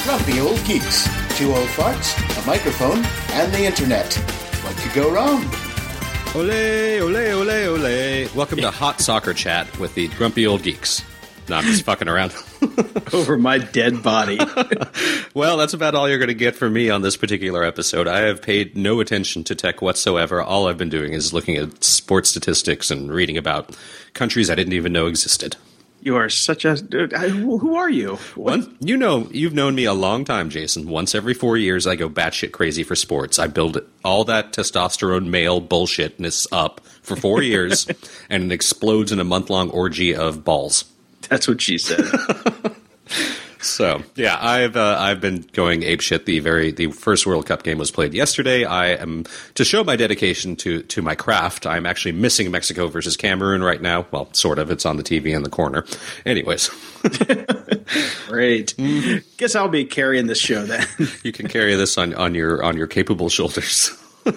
Grumpy Old Geeks. Two old farts, a microphone, and the internet. What could go wrong? Ole, ole, ole, ole. Welcome to Hot Soccer Chat with the Grumpy Old Geeks. No, I'm just fucking around. Over my dead body. Well, that's about all you're going to get from me on this particular episode. I have paid no attention to tech whatsoever. All I've been doing is looking at sports statistics and reading about countries I didn't even know existed. You are such a... Who are you? You've known me a long time, Jason. Once every 4 years, I go batshit crazy for sports. I build all that testosterone male bullshitness up for 4 years, and it explodes in a month-long orgy of balls. That's what she said. So, yeah, I've been going apeshit. The first World Cup game was played yesterday. I am, to show my dedication to my craft, I'm actually missing Mexico versus Cameroon right now. Well, sort of. It's on the TV in the corner. Anyways. Great. Guess I'll be carrying this show then. You can carry this on your capable shoulders.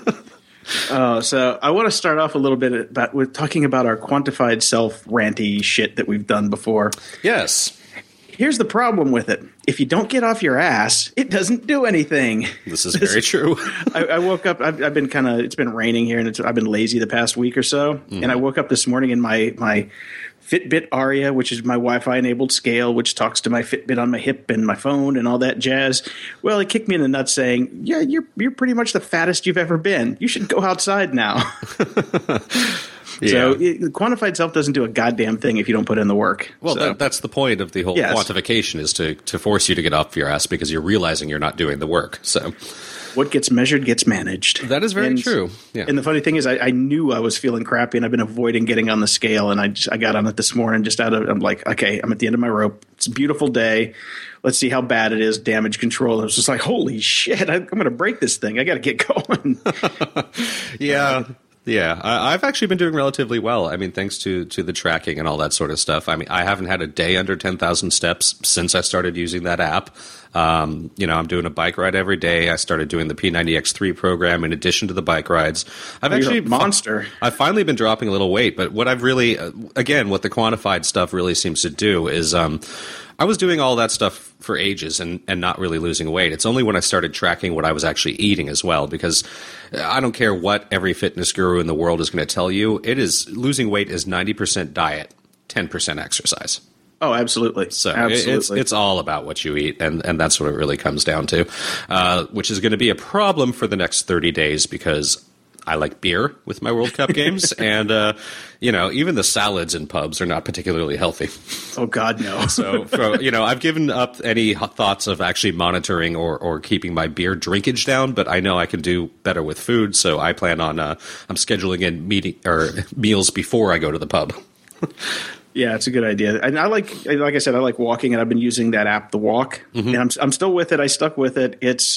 So I want to start off a little bit with talking about our quantified self ranty shit that we've done before. Yes. Here's the problem with it. If you don't get off your ass, it doesn't do anything. This is very true. I woke up, I've been it's been raining here, and I've been lazy the past week or so. Mm-hmm. And I woke up this morning in my Fitbit Aria, which is my Wi-Fi enabled scale, which talks to my Fitbit on my hip and my phone and all that jazz. Well, it kicked me in the nuts saying, yeah, you're pretty much the fattest you've ever been. You should go outside now. Yeah. So quantified self doesn't do a goddamn thing if you don't put in the work. Well, so. That's the point of the whole quantification, is to force you to get off your ass because you're realizing you're not doing the work. So what gets measured gets managed. That is very true. Yeah. And the funny thing is I knew I was feeling crappy, and I've been avoiding getting on the scale, and I got on it this morning I'm like, okay, I'm at the end of my rope. It's a beautiful day. Let's see how bad it is. Damage control. I was just like, holy shit, I'm going to break this thing. I got to get going. Yeah. Yeah, I've actually been doing relatively well. I mean, thanks to the tracking and all that sort of stuff. I mean, I haven't had a day under 10,000 steps since I started using that app. I'm doing a bike ride every day. I started doing the P90X3 program in addition to the bike rides. You're a monster. I've finally been dropping a little weight, but what I've really, again, what the quantified stuff really seems to do is I was doing all that stuff for ages and not really losing weight. It's only when I started tracking what I was actually eating as well, because I don't care what every fitness guru in the world is going to tell you. Losing weight is 90% diet, 10% exercise. Oh, absolutely. So absolutely. It's all about what you eat, and that's what it really comes down to, which is going to be a problem for the next 30 days because I like beer with my World Cup games, and even the salads in pubs are not particularly healthy. Oh God, no. So I've given up any thoughts of actually monitoring or keeping my beer drinkage down, but I know I can do better with food, so I plan on I'm scheduling in meals before I go to the pub. Yeah, it's a good idea. And like I said, I like walking, and I've been using that app, The Walk, and I'm still with it. I stuck with it. It's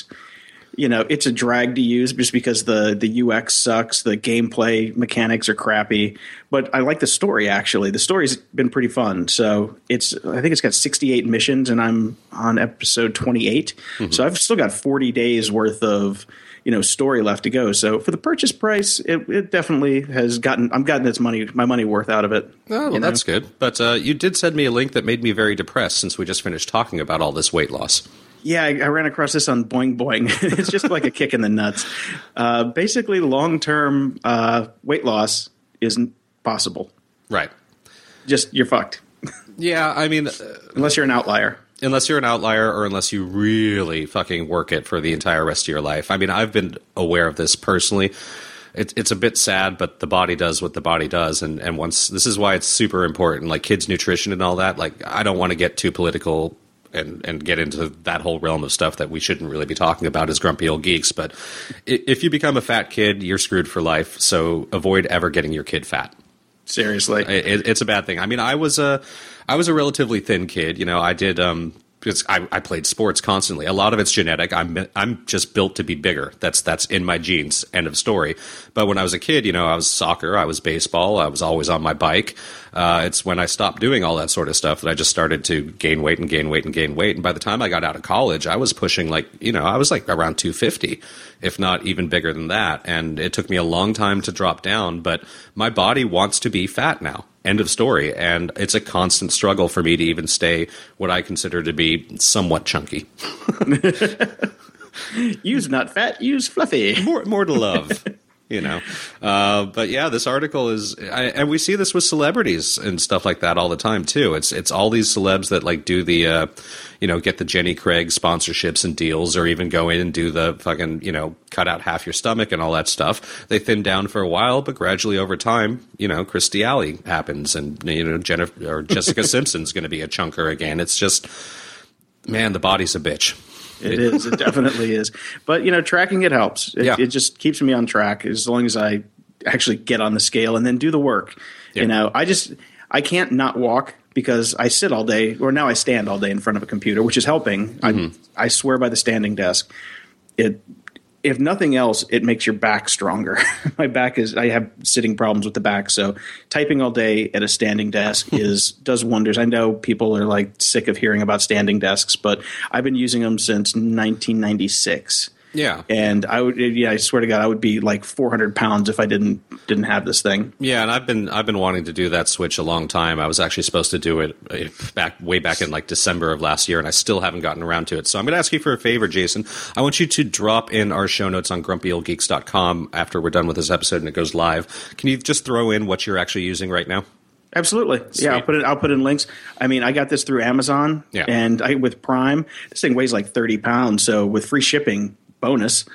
a drag to use just because the UX sucks. The gameplay mechanics are crappy, but I like the story, actually. The story's been pretty fun. So I think it's got 68 missions, and I'm on episode 28. Mm-hmm. So I've still got 40 days worth of story left to go. So for the purchase price, it definitely has I'm gotten my money worth out of it. Oh, well, that's good. But you did send me a link that made me very depressed since we just finished talking about all this weight loss. Yeah, I ran across this on Boing Boing. It's just like a kick in the nuts. Basically, long-term weight loss isn't possible. Right. Just, you're fucked. Yeah, I mean... unless you're an outlier. Unless you're an outlier, or unless you really fucking work it for the entire rest of your life. I mean, I've been aware of this personally. It's a bit sad, but the body does what the body does, and this is why it's super important, like kids' nutrition and all that. Like, I don't want to get too political and get into that whole realm of stuff that we shouldn't really be talking about as grumpy old geeks. But if you become a fat kid, you're screwed for life. So avoid ever getting your kid fat. Seriously, it's a bad thing. I mean, I was a relatively thin kid. I did because I played sports constantly. A lot of it's genetic. I'm just built to be bigger. That's in my genes. End of story. But when I was a kid, I was soccer, I was baseball, I was always on my bike. It's when I stopped doing all that sort of stuff that I just started to gain weight and gain weight and gain weight. And by the time I got out of college, I was pushing I was like around 250, if not even bigger than that. And it took me a long time to drop down, but my body wants to be fat now. End of story. And it's a constant struggle for me to even stay what I consider to be somewhat chunky. Use not fat, use fluffy. More to love. But yeah, this article is, and we see this with celebrities and stuff like that all the time too. It's all these celebs that like do the, get the Jenny Craig sponsorships and deals, or even go in and do the fucking, cut out half your stomach and all that stuff. They thin down for a while, but gradually over time, Kirstie Alley happens, and Jennifer or Jessica Simpson's going to be a chunker again. It's just, man, the body's a bitch. It is. It definitely is. But, tracking it helps. It just keeps me on track as long as I actually get on the scale and then do the work. Yeah. I can't not walk because I sit all day, or now I stand all day in front of a computer, which is helping. Mm-hmm. I swear by the standing desk. If nothing else, it makes your back stronger. I have sitting problems with the back. So typing all day at a standing desk does wonders. I know people are like sick of hearing about standing desks, but I've been using them since 1996. Yeah. And I swear to God, I would be like 400 pounds if I didn't have this thing. Yeah. And I've been wanting to do that switch a long time. I was actually supposed to do it way back in like December of last year, and I still haven't gotten around to it. So I'm going to ask you for a favor, Jason. I want you to drop in our show notes on grumpyoldgeeks.com after we're done with this episode and it goes live. Can you just throw in what you're actually using right now? Absolutely. Sweet. Yeah, I'll put in links. I mean, I got this through Amazon, and with Prime, this thing weighs like 30 pounds. So with free shipping, bonus.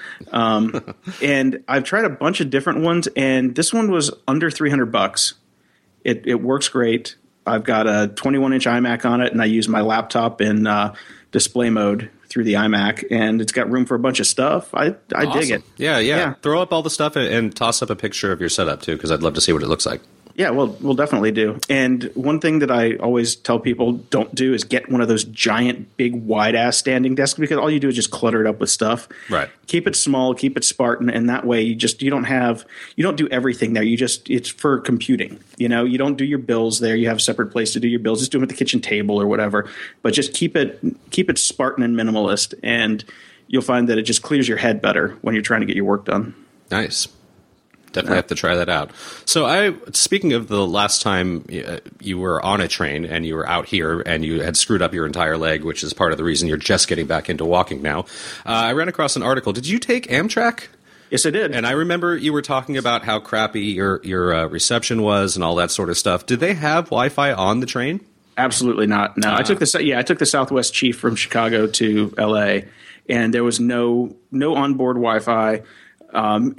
And I've tried a bunch of different ones, and this one was under $300. It works great. I've got a 21-inch iMac on it, and I use my laptop in display mode through the iMac, and it's got room for a bunch of stuff. I awesome. dig it. Yeah. Throw up all the stuff and toss up a picture of your setup too, because I'd love to see what it looks like. Yeah, we'll definitely do. And one thing that I always tell people don't do is get one of those giant, big, wide-ass standing desks, because all you do is just clutter it up with stuff. Right. Keep it small, keep it Spartan, and that way you don't do everything there. It's for computing. You don't do your bills there. You have a separate place to do your bills. Just do them at the kitchen table or whatever. But just keep it Spartan and minimalist, and you'll find that it just clears your head better when you're trying to get your work done. Nice. Definitely have to try that out. So speaking of the last time you were on a train and you were out here and you had screwed up your entire leg, which is part of the reason you're just getting back into walking now, I ran across an article. Did you take Amtrak? Yes, I did. And I remember you were talking about how crappy your reception was and all that sort of stuff. Did they have Wi-Fi on the train? Absolutely not. No, I took the Southwest Chief from Chicago to L.A., and there was no onboard Wi-Fi. And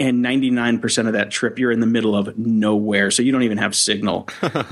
99% of that trip, you're in the middle of nowhere, so you don't even have signal.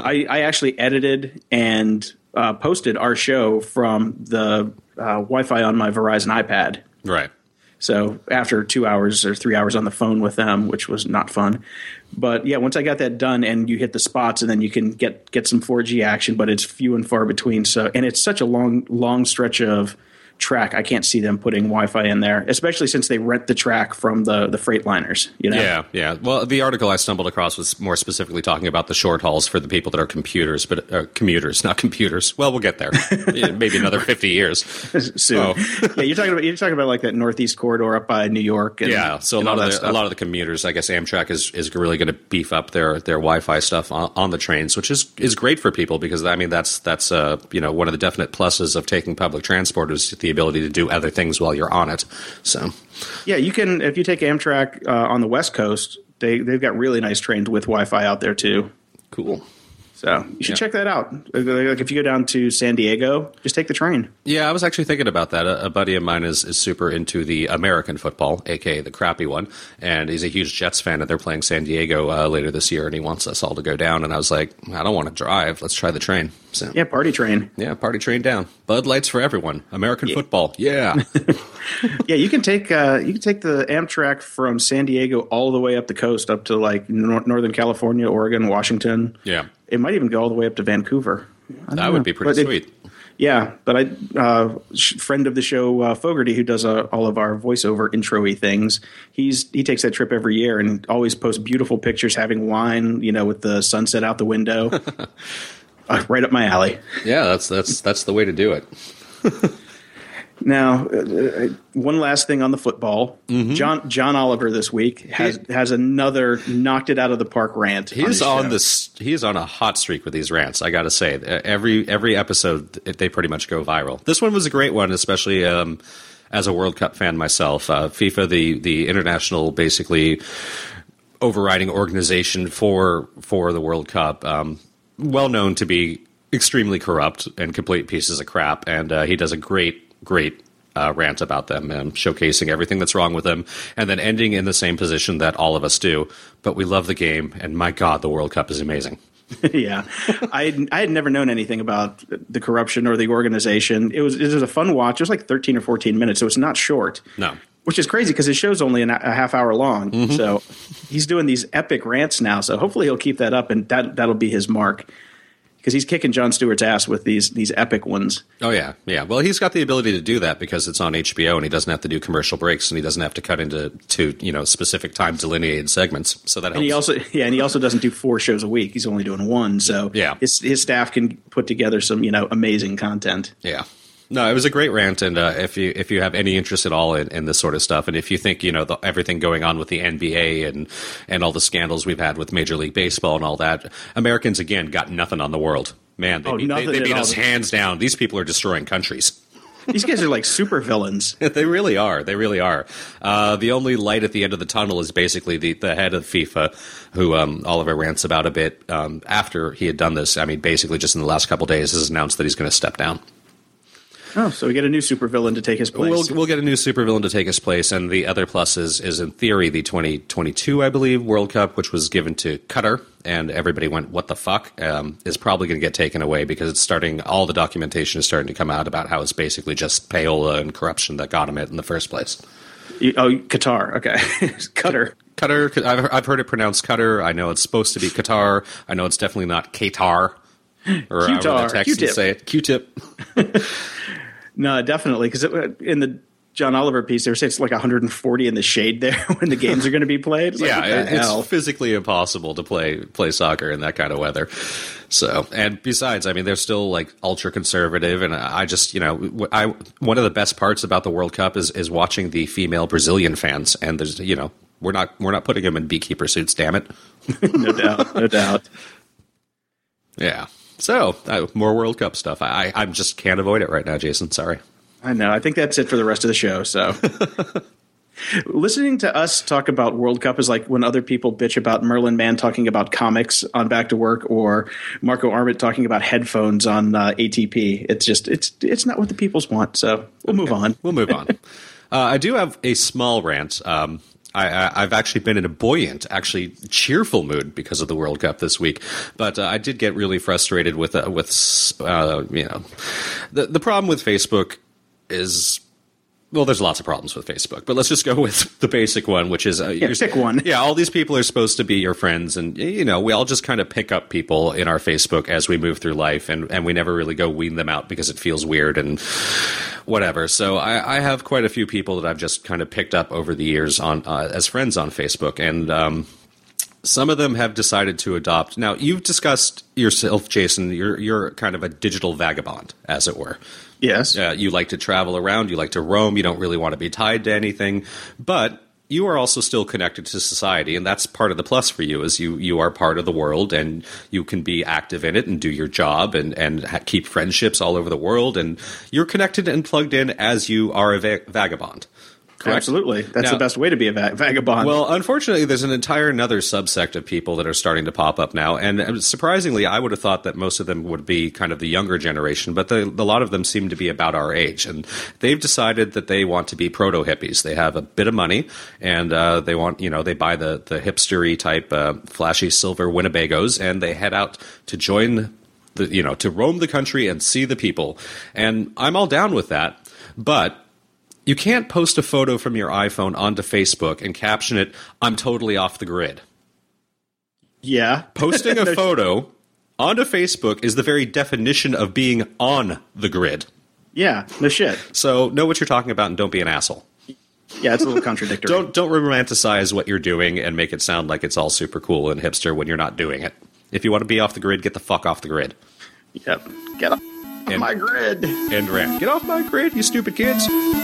I actually edited and posted our show from the Wi-Fi on my Verizon iPad. Right. So after 2 hours or 3 hours on the phone with them, which was not fun. But yeah, once I got that done and you hit the spots, and then you can get some 4G action, but it's few and far between. So, and it's such a long stretch of track. I can't see them putting Wi-Fi in there, especially since they rent the track from the Freightliners. Yeah. Well, the article I stumbled across was more specifically talking about the short hauls for the people that are commuters, not computers. Well, we'll get there. Maybe another 50 years soon. Yeah, you're talking about like that Northeast corridor up by New York. And, so a lot of the commuters, I guess Amtrak is really going to beef up their Wi-Fi stuff on the trains, which is great for people, because I mean that's one of the definite pluses of taking public transport is the ability to do other things while you're on it. So yeah, you can, if you take Amtrak on the West Coast, they've got really nice trains with Wi-Fi out there too. Cool. So you should check that out. Like if you go down to San Diego, just take the train. Yeah, I was actually thinking about that. A buddy of mine is super into the American football, aka the crappy one, and he's a huge Jets fan, and they're playing San Diego later this year, and he wants us all to go down. And I was like, I don't want to drive. Let's try the train. So yeah, party train. Yeah, party train down. Bud Lights for everyone. American football. Yeah. Yeah, you can take the Amtrak from San Diego all the way up the coast, up to like Northern California, Oregon, Washington. Yeah. It might even go all the way up to Vancouver. That would be pretty sweet. Yeah, but friend of the show, Fogarty, who does all of our voiceover intro-y things, he takes that trip every year and always posts beautiful pictures having wine, with the sunset out the window. Right up my alley. Yeah, that's the way to do it. Now, one last thing on the football. Mm-hmm. John Oliver this week has another knocked it out of the park rant. He's on a hot streak with these rants. I got to say, every episode they pretty much go viral. This one was a great one, especially as a World Cup fan myself. FIFA, the international basically overriding organization for the World Cup, well known to be extremely corrupt and complete pieces of crap, and he does a great rant about them, showcasing everything that's wrong with them, and then ending in the same position that all of us do. But we love the game, and my God, the World Cup is amazing. Yeah, I had never known anything about the corruption or the organization. It was a fun watch. It was like 13 or 14 minutes, so it's not short. No. Which is crazy because his show's only a half hour long. Mm-hmm. So he's doing these epic rants now. So hopefully he'll keep that up, and that'll be his mark. Because he's kicking Jon Stewart's ass with these epic ones. Oh, yeah. Yeah. Well, he's got the ability to do that because it's on HBO and he doesn't have to do commercial breaks and he doesn't have to cut into specific time delineated segments. So that helps. And he also doesn't do 4 shows a week. He's only doing 1. So yeah. his staff can put together some, amazing content. Yeah. No, it was a great rant, and if you have any interest at all in this sort of stuff, and if you think everything going on with the NBA and all the scandals we've had with Major League Baseball and all that, Americans again got nothing on the world. Man, they beat us hands down. These people are destroying countries. These guys are like super villains. They really are. They really are. The only light at the end of the tunnel is basically the head of FIFA, who Oliver rants about a bit after he had done this. I mean, basically just in the last couple of days, has announced that he's going to step down. Oh, so we get a new supervillain to take his place. We'll get a new supervillain to take his place, and the other plus is in theory the 2022, I believe, World Cup, which was given to Qatar, and everybody went, "What the fuck?" Is probably going to get taken away because it's starting. All the documentation is starting to come out about how it's basically just payola and corruption that got him it in the first place. Qatar, okay, Qatar. Qatar. I've heard it pronounced Qatar. I know it's supposed to be Qatar. I know it's definitely not Qatar. Or however the Texans say it. Q-tip. No, definitely, because in the John Oliver piece, they were saying it's like 140 in the shade there when the games are going to be played. It's physically impossible to play soccer in that kind of weather. So, and besides, I mean, they're still like ultra conservative, and I just, one of the best parts about the World Cup is watching the female Brazilian fans, and there's, we're not putting them in beekeeper suits, damn it. No doubt. Yeah. So, more World Cup stuff. I just can't avoid it right now, Jason. Sorry. I know. I think that's it for the rest of the show. So, listening to us talk about World Cup is like when other people bitch about Merlin Mann talking about comics on Back to Work or Marco Arment talking about headphones on ATP. It's just it's not what the peoples want. So, we'll move on. We'll move on. I do have a small rant. I've actually been in a buoyant, actually cheerful mood because of the World Cup this week, but I did get really frustrated with the problem with Facebook is, well, there's lots of problems with Facebook, but let's just go with the basic one, which is pick one. Yeah, all these people are supposed to be your friends, and we all just kind of pick up people in our Facebook as we move through life, and we never really go wean them out because it feels weird and whatever. So I have quite a few people that I've just kind of picked up over the years on as friends on Facebook, and some of them have decided to adopt. Now, you've discussed yourself, Jason. You're kind of a digital vagabond, as it were. Yes. You like to travel around. You like to roam. You don't really want to be tied to anything. But you are also still connected to society, and that's part of the plus for you, is you are part of the world, and you can be active in it and do your job and keep friendships all over the world, and you're connected and plugged in as you are a vagabond. Correct? Absolutely. That's the best way to be a vagabond. Well, unfortunately, there's another subsect of people that are starting to pop up now. And surprisingly, I would have thought that most of them would be kind of the younger generation, but a lot of them seem to be about our age. And they've decided that they want to be proto-hippies. They have a bit of money, and they want, they buy the hipstery type flashy silver Winnebagos, and they head out to join to roam the country and see the people. And I'm all down with that, but you can't post a photo from your iPhone onto Facebook and caption it, "I'm totally off the grid." Yeah. Posting a photo onto Facebook is the very definition of being on the grid. Yeah, no shit. So know what you're talking about and don't be an asshole. Yeah, it's a little contradictory. Don't romanticize what you're doing and make it sound like it's all super cool and hipster when you're not doing it. If you want to be off the grid, get the fuck off the grid. Yep. Get my grid. And ran. Get off my grid, you stupid kids.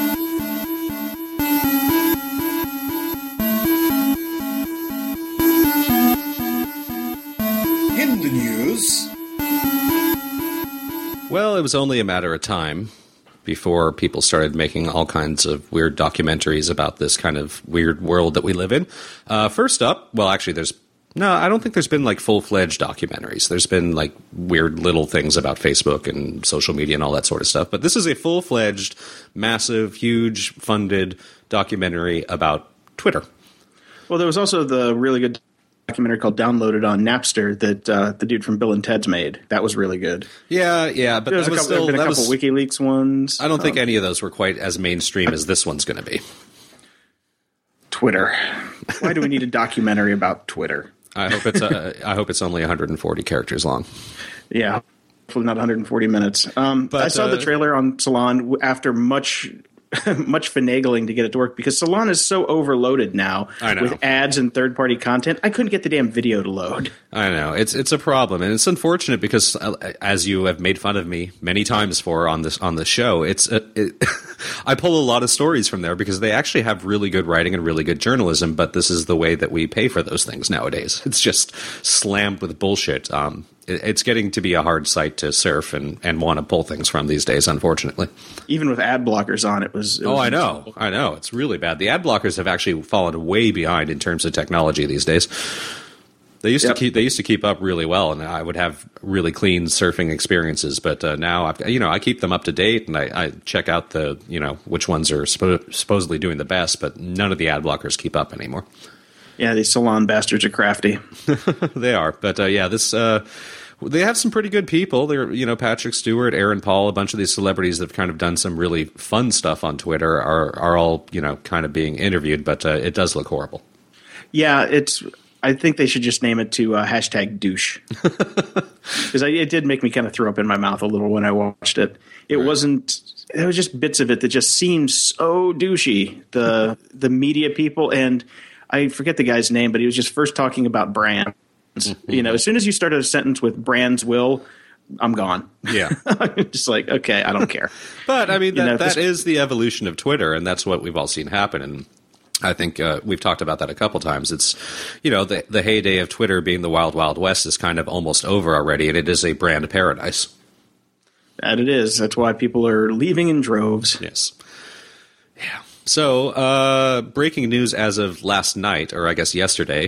In the news. Well, it was only a matter of time before people started making all kinds of weird documentaries about this kind of weird world that we live in. First up, well, actually, I don't think there's been like full-fledged documentaries. There's been like weird little things about Facebook and social media and all that sort of stuff. But this is a full-fledged, massive, huge, funded documentary about Twitter. Well, there was also the really good documentary called Downloaded on Napster that the dude from Bill and Ted's made. That was really good. Yeah, but There's there was been a couple WikiLeaks ones. I don't think any of those were quite as mainstream as this one's going to be. Twitter. Why do we need a documentary about Twitter? I hope it's only 140 characters long. Yeah, hopefully not 140 minutes. But I saw the trailer on Salon after much finagling to get it to work because Salon is so overloaded now with ads and third-party content. I couldn't get the damn video to load. I know. It's a problem, and it's unfortunate because, as you have made fun of me many times for on the show, I pull a lot of stories from there because they actually have really good writing and really good journalism, but this is the way that we pay for those things nowadays. It's just slammed with bullshit. It's getting to be a hard site to surf and want to pull things from these days, unfortunately. Even with ad blockers on, it was I know. It's really bad. The ad blockers have actually fallen way behind in terms of technology these days. They used to keep up really well, and I would have really clean surfing experiences. But now I keep them up to date, and I check out the which ones are supposedly doing the best. But none of the ad blockers keep up anymore. Yeah, these Salon bastards are crafty. They are, but this. They have some pretty good people. They're, Patrick Stewart, Aaron Paul, a bunch of these celebrities that have kind of done some really fun stuff on Twitter are all, kind of being interviewed, but it does look horrible. Yeah, I think they should just name it to hashtag douche. Because it did make me kind of throw up in my mouth a little when I watched it. There was just bits of it that just seemed so douchey. The media people, and I forget the guy's name, but he was just first talking about brands. As soon as you started a sentence with brands will, I'm gone. Yeah. Just like, okay, I don't care. But, I mean, that is the evolution of Twitter, and that's what we've all seen happen. And I think we've talked about that a couple times. It's, the heyday of Twitter being the wild, wild west is kind of almost over already, and it is a brand paradise. That it is. That's why people are leaving in droves. Yes. Yeah. So, breaking news as of last night, or I guess yesterday,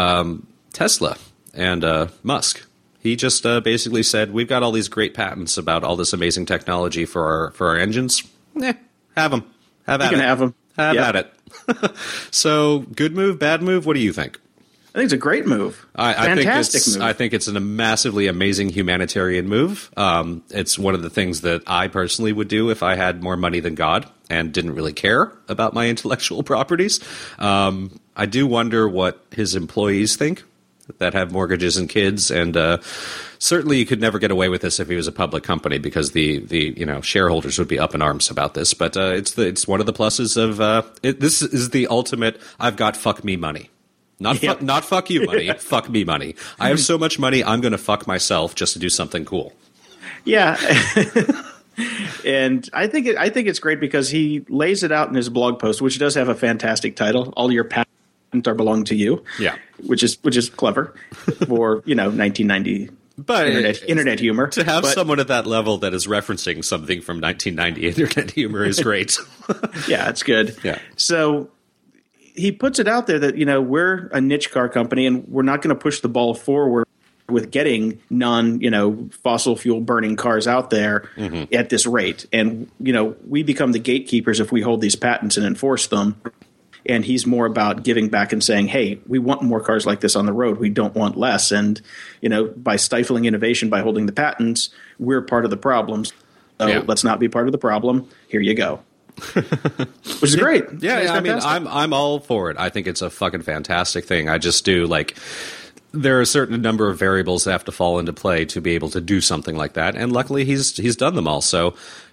Tesla and Musk. He just basically said, we've got all these great patents about all this amazing technology for our engines. Have them. Have at it. Have them. Have at it. So, good move, bad move? What do you think? I think it's a great move. Fantastic move. I think it's a massively amazing humanitarian move. It's one of the things that I personally would do if I had more money than God and didn't really care about my intellectual properties. I do wonder what his employees think that have mortgages and kids, and certainly you could never get away with this if he was a public company because the shareholders would be up in arms about this. But it's one of the pluses of this is the ultimate I've got fuck me money. Not fuck you money, fuck me money. I have so much money, I'm going to fuck myself just to do something cool. Yeah. And I think it's great because he lays it out in his blog post, which does have a fantastic title. All your patents are belong to you. Yeah. Which is clever for, 1990 but internet humor. To have someone at that level that is referencing something from 1990 internet humor is great. Yeah, it's good. Yeah. So he puts it out there that, we're a niche car company and we're not going to push the ball forward with getting fossil fuel burning cars out there at this rate. And, we become the gatekeepers if we hold these patents and enforce them. And he's more about giving back and saying, hey, we want more cars like this on the road. We don't want less. And, by stifling innovation, by holding the patents, we're part of the problem. So let's not be part of the problem. Here you go. Which is great. Yeah, I mean, I'm all for it. I think it's a fucking fantastic thing. I just do there are a certain number of variables that have to fall into play to be able to do something like that, and luckily he's done them all. So,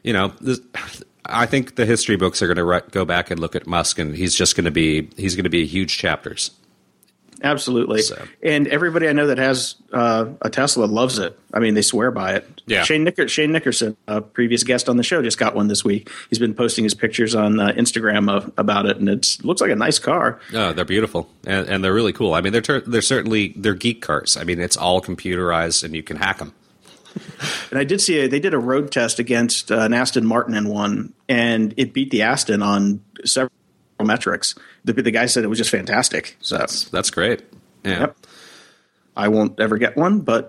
I think the history books are going to go back and look at Musk, and he's going to be huge chapters. Absolutely. And everybody I know that has a Tesla loves it. I mean, they swear by it. Yeah. Shane Nickerson, a previous guest on the show, just got one this week. He's been posting his pictures on Instagram about it, and it looks like a nice car. Oh, they're beautiful, and they're really cool. I mean, they're certainly geek cars. I mean, it's all computerized, and you can hack them. And I did see they did a road test against an Aston Martin in one, and it beat the Aston on several metrics. The guy said it was just fantastic. So that's great. Yeah. Yep. I won't ever get one, but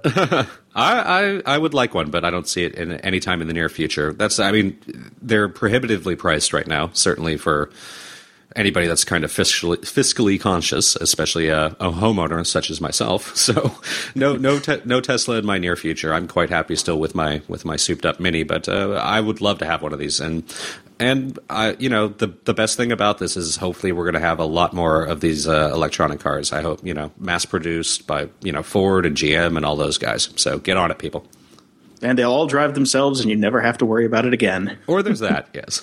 I would like one, but I don't see it in any time in the near future. They're prohibitively priced right now, certainly for anybody that's kind of fiscally conscious, especially a homeowner such as myself. So no Tesla in my near future. I'm quite happy still with my souped up Mini, but I would love to have one of these. And the best thing about this is hopefully we're going to have a lot more of these electronic cars. I hope, mass produced by, Ford and GM and all those guys. So get on it, people. And they'll all drive themselves and you never have to worry about it again. Or there's that, yes.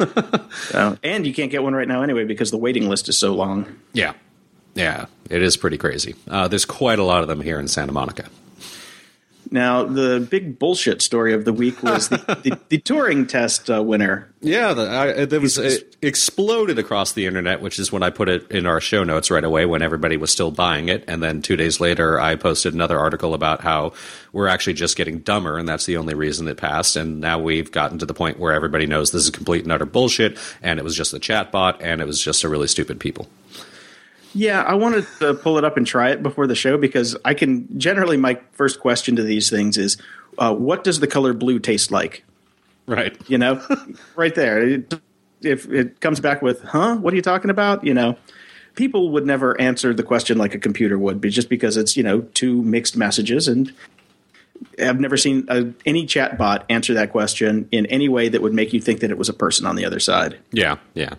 And you can't get one right now anyway because the waiting list is so long. Yeah. Yeah, it is pretty crazy. There's quite a lot of them here in Santa Monica. Now, the big bullshit story of the week was the Turing test winner. Yeah, it exploded across the internet, which is when I put it in our show notes right away when everybody was still buying it. And then 2 days later, I posted another article about how we're actually just getting dumber, and that's the only reason it passed. And now we've gotten to the point where everybody knows this is complete and utter bullshit, and it was just a chatbot, and it was just a really stupid people. Yeah, I wanted to pull it up and try it before the show because I can generally my first question to these things is, what does the color blue taste like? Right. Right there. If it comes back with, huh, what are you talking about? People would never answer the question like a computer would, but just because it's, two mixed messages. And I've never seen any chat bot answer that question in any way that would make you think that it was a person on the other side. Yeah, yeah.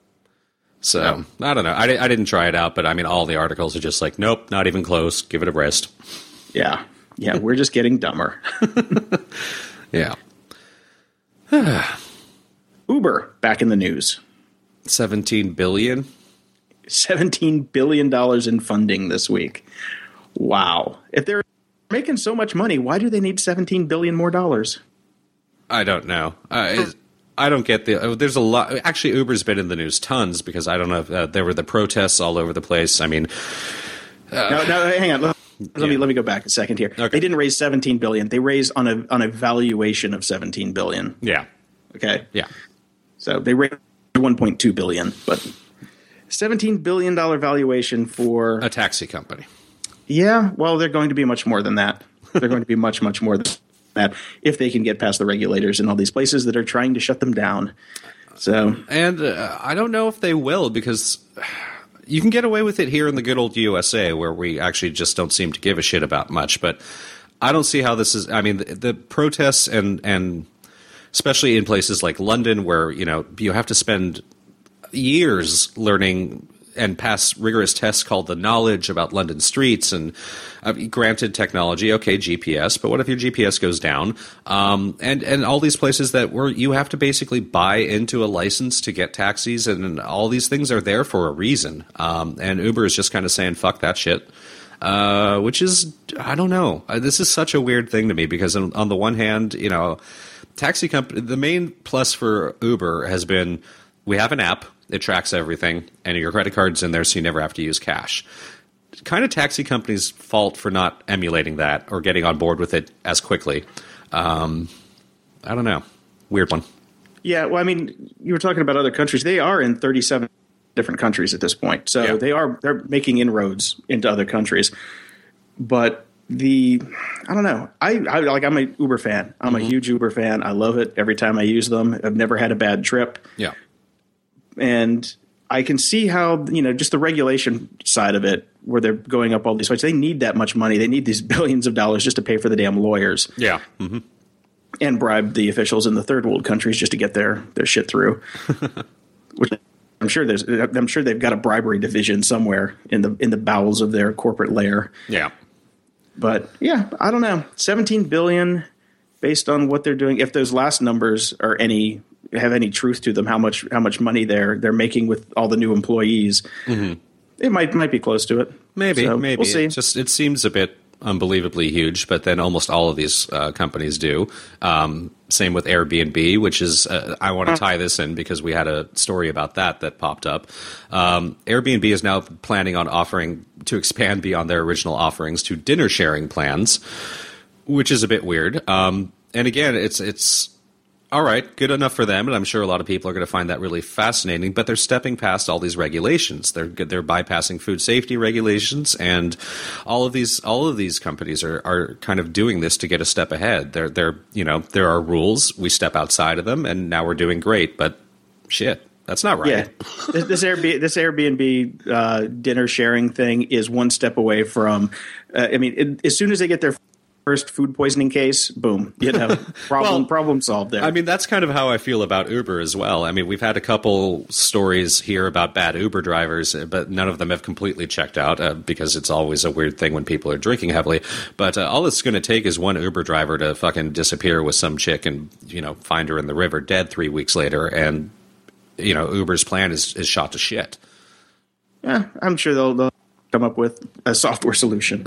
So, I don't know. I didn't try it out, but I mean, all the articles are just like, nope, not even close. Give it a rest. Yeah. Yeah, we're just getting dumber. Yeah. Uber back in the news. $17 billion? $17 billion in funding this week. Wow. If they're making so much money, why do they need $17 billion more dollars? I don't know. I don't get there's a lot. Actually, Uber's been in the news tons because I don't know if there were the protests all over the place. I mean, no, hang on. Let me go back a second here. Okay. They didn't raise $17 billion. They raised on a valuation of $17 billion. Yeah. Okay. Yeah. So they raised $1.2 billion, but $17 billion valuation for a taxi company. Yeah. Well, they're going to be much more than that. They're going to be much, much more than that if they can get past the regulators in all these places that are trying to shut them down. So, and I don't know if they will because you can get away with it here in the good old USA where we actually just don't seem to give a shit about much. But I don't see how this is. I mean, the protests and especially in places like London where, you have to spend years learning and pass rigorous tests called the knowledge about London streets and granted technology, okay, GPS, but what if your GPS goes down? And all these places where you have to basically buy into a license to get taxis and all these things are there for a reason. And Uber is just kind of saying, fuck that shit. Which is, I don't know. This is such a weird thing to me because on the one hand, taxi company, the main plus for Uber has been we have an app. It tracks everything, and your credit card's in there, so you never have to use cash. Kind of taxi companies' fault for not emulating that or getting on board with it as quickly. I don't know. Weird one. Yeah, well, I mean, you were talking about other countries. They are in 37 different countries at this point, so they're making inroads into other countries. But I don't know. I'm an Uber fan. I'm a huge Uber fan. I love it every time I use them. I've never had a bad trip. Yeah. And I can see how, just the regulation side of it, where they're going up all these ways. They need that much money. They need these billions of dollars just to pay for the damn lawyers. Yeah. Mm-hmm. And bribe the officials in the third world countries just to get their shit through. Which I'm sure they've got a bribery division somewhere in the bowels of their corporate lair. Yeah. But yeah, I don't know. 17 billion based on what they're doing. If those last numbers are have any truth to them, how much money they're making with all the new employees. Mm-hmm. It might be close to it. Maybe. We'll see. It seems a bit unbelievably huge, but then almost all of these companies do. Same with Airbnb, which is I want to tie this in because we had a story about that popped up. Airbnb is now planning on offering to expand beyond their original offerings to dinner sharing plans, which is a bit weird. And again, it's all right, good enough for them, and I'm sure a lot of people are going to find that really fascinating, but they're stepping past all these regulations. They're bypassing food safety regulations, and all of these companies are kind of doing this to get a step ahead. There are rules, we step outside of them, and now we're doing great, but shit. That's not right. Yeah, this Airbnb dinner sharing thing is one step away from. As soon as they get their first food poisoning case, boom, problem solved there. I mean, that's kind of how I feel about Uber as well. I mean, we've had a couple stories here about bad Uber drivers, but none of them have completely checked out because it's always a weird thing when people are drinking heavily. But all it's going to take is one Uber driver to fucking disappear with some chick and, find her in the river dead 3 weeks later, and, Uber's plan is shot to shit. Yeah, I'm sure they'll come up with a software solution.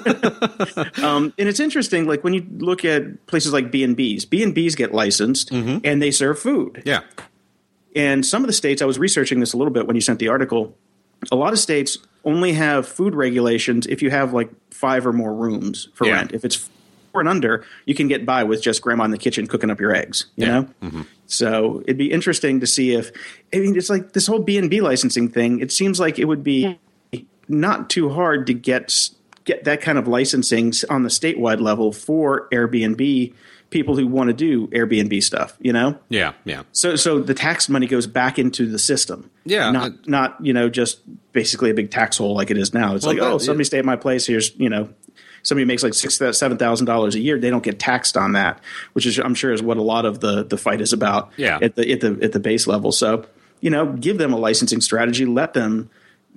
And it's interesting, like when you look at places like B&Bs get licensed and they serve food. Yeah. And some of the states, I was researching this a little bit when you sent the article, a lot of states only have food regulations if you have like 5 or more rooms for rent. If it's 4 and under, you can get by with just grandma in the kitchen cooking up your eggs, you know? Mm-hmm. So it'd be interesting to see it's like this whole B&B licensing thing, it seems like it would be not too hard to get that kind of licensing on the statewide level for Airbnb people who want to do Airbnb stuff, Yeah. So the tax money goes back into the system. Yeah. Not just basically a big tax hole like it is now. It's somebody stay at my place. Here's, somebody makes like $7,000 a year. They don't get taxed on that, which is, I'm sure, is what a lot of the fight is about at the base level. So, give them a licensing strategy, let them,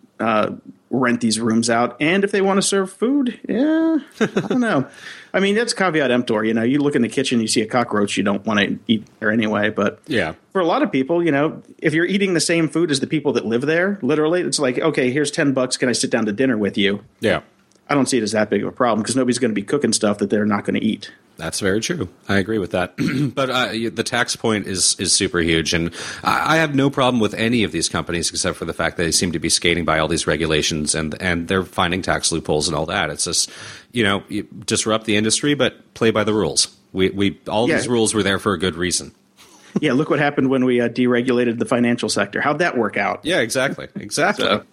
rent these rooms out, and if they want to serve food, I don't know. I mean, that's caveat emptor. You look in the kitchen, you see a cockroach, you don't want to eat there anyway. But for a lot of people, if you're eating the same food as the people that live there, literally, it's like, okay, here's $10. Can I sit down to dinner with you? Yeah. I don't see it as that big of a problem because nobody's going to be cooking stuff that they're not going to eat. That's very true. I agree with that. But the tax point is super huge. And I have no problem with any of these companies except for the fact that they seem to be skating by all these regulations and they're finding tax loopholes and all that. It's just, you disrupt the industry, but play by the rules. These rules were there for a good reason. Yeah, look what happened when we deregulated the financial sector. How'd that work out? Yeah, exactly. So.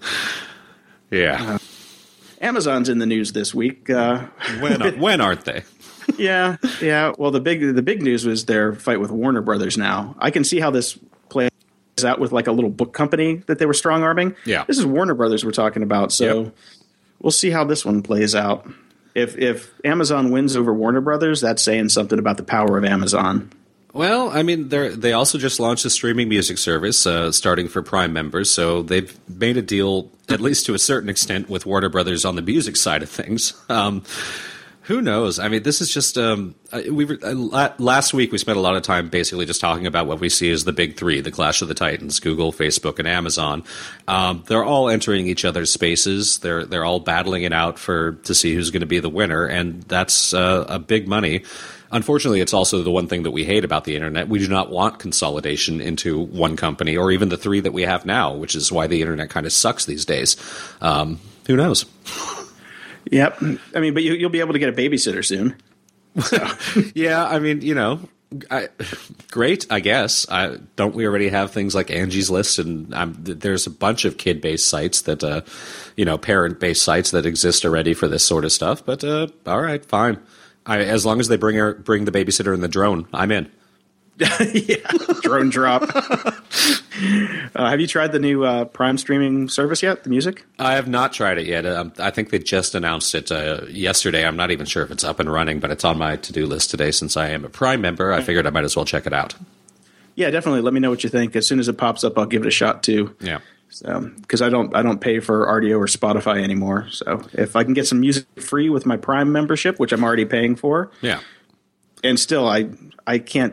Yeah. Amazon's in the news this week. When aren't they? Yeah. Well, the big news was their fight with Warner Brothers. Now I can see how this plays out with like a little book company that they were strong arming. Yeah, this is Warner Brothers we're talking about. So we'll see how this one plays out. If Amazon wins over Warner Brothers, that's saying something about the power of Amazon. Well, I mean, they also just launched a streaming music service starting for Prime members, so they've made a deal, at least to a certain extent, with Warner Brothers on the music side of things. Who knows? I mean, this is just last week we spent a lot of time basically just talking about what we see as the big three, the Clash of the Titans, Google, Facebook, and Amazon. They're all entering each other's spaces. They're all battling it out to see who's going to be the winner, and that's a big money. Unfortunately, it's also the one thing that we hate about the internet. We do not want consolidation into one company or even the 3 that we have now, which is why the internet kind of sucks these days. Who knows? Yep. I mean, but you'll be able to get a babysitter soon. So. Yeah, I mean, great, I guess. Don't we already have things like Angie's List? And there's a bunch of kid-based sites that, parent-based sites that exist already for this sort of stuff. But all right, fine. As long as they bring the babysitter and the drone, I'm in. Yeah, drone drop. Have you tried the new Prime streaming service yet, the music? I have not tried it yet. I think they just announced it yesterday. I'm not even sure if it's up and running, but it's on my to-do list today since I am a Prime member. I figured I might as well check it out. Yeah, definitely. Let me know what you think. As soon as it pops up, I'll give it a shot too. Yeah. Because I don't pay for RDO or Spotify anymore. So if I can get some music free with my Prime membership, which I'm already paying for, yeah, and still I can't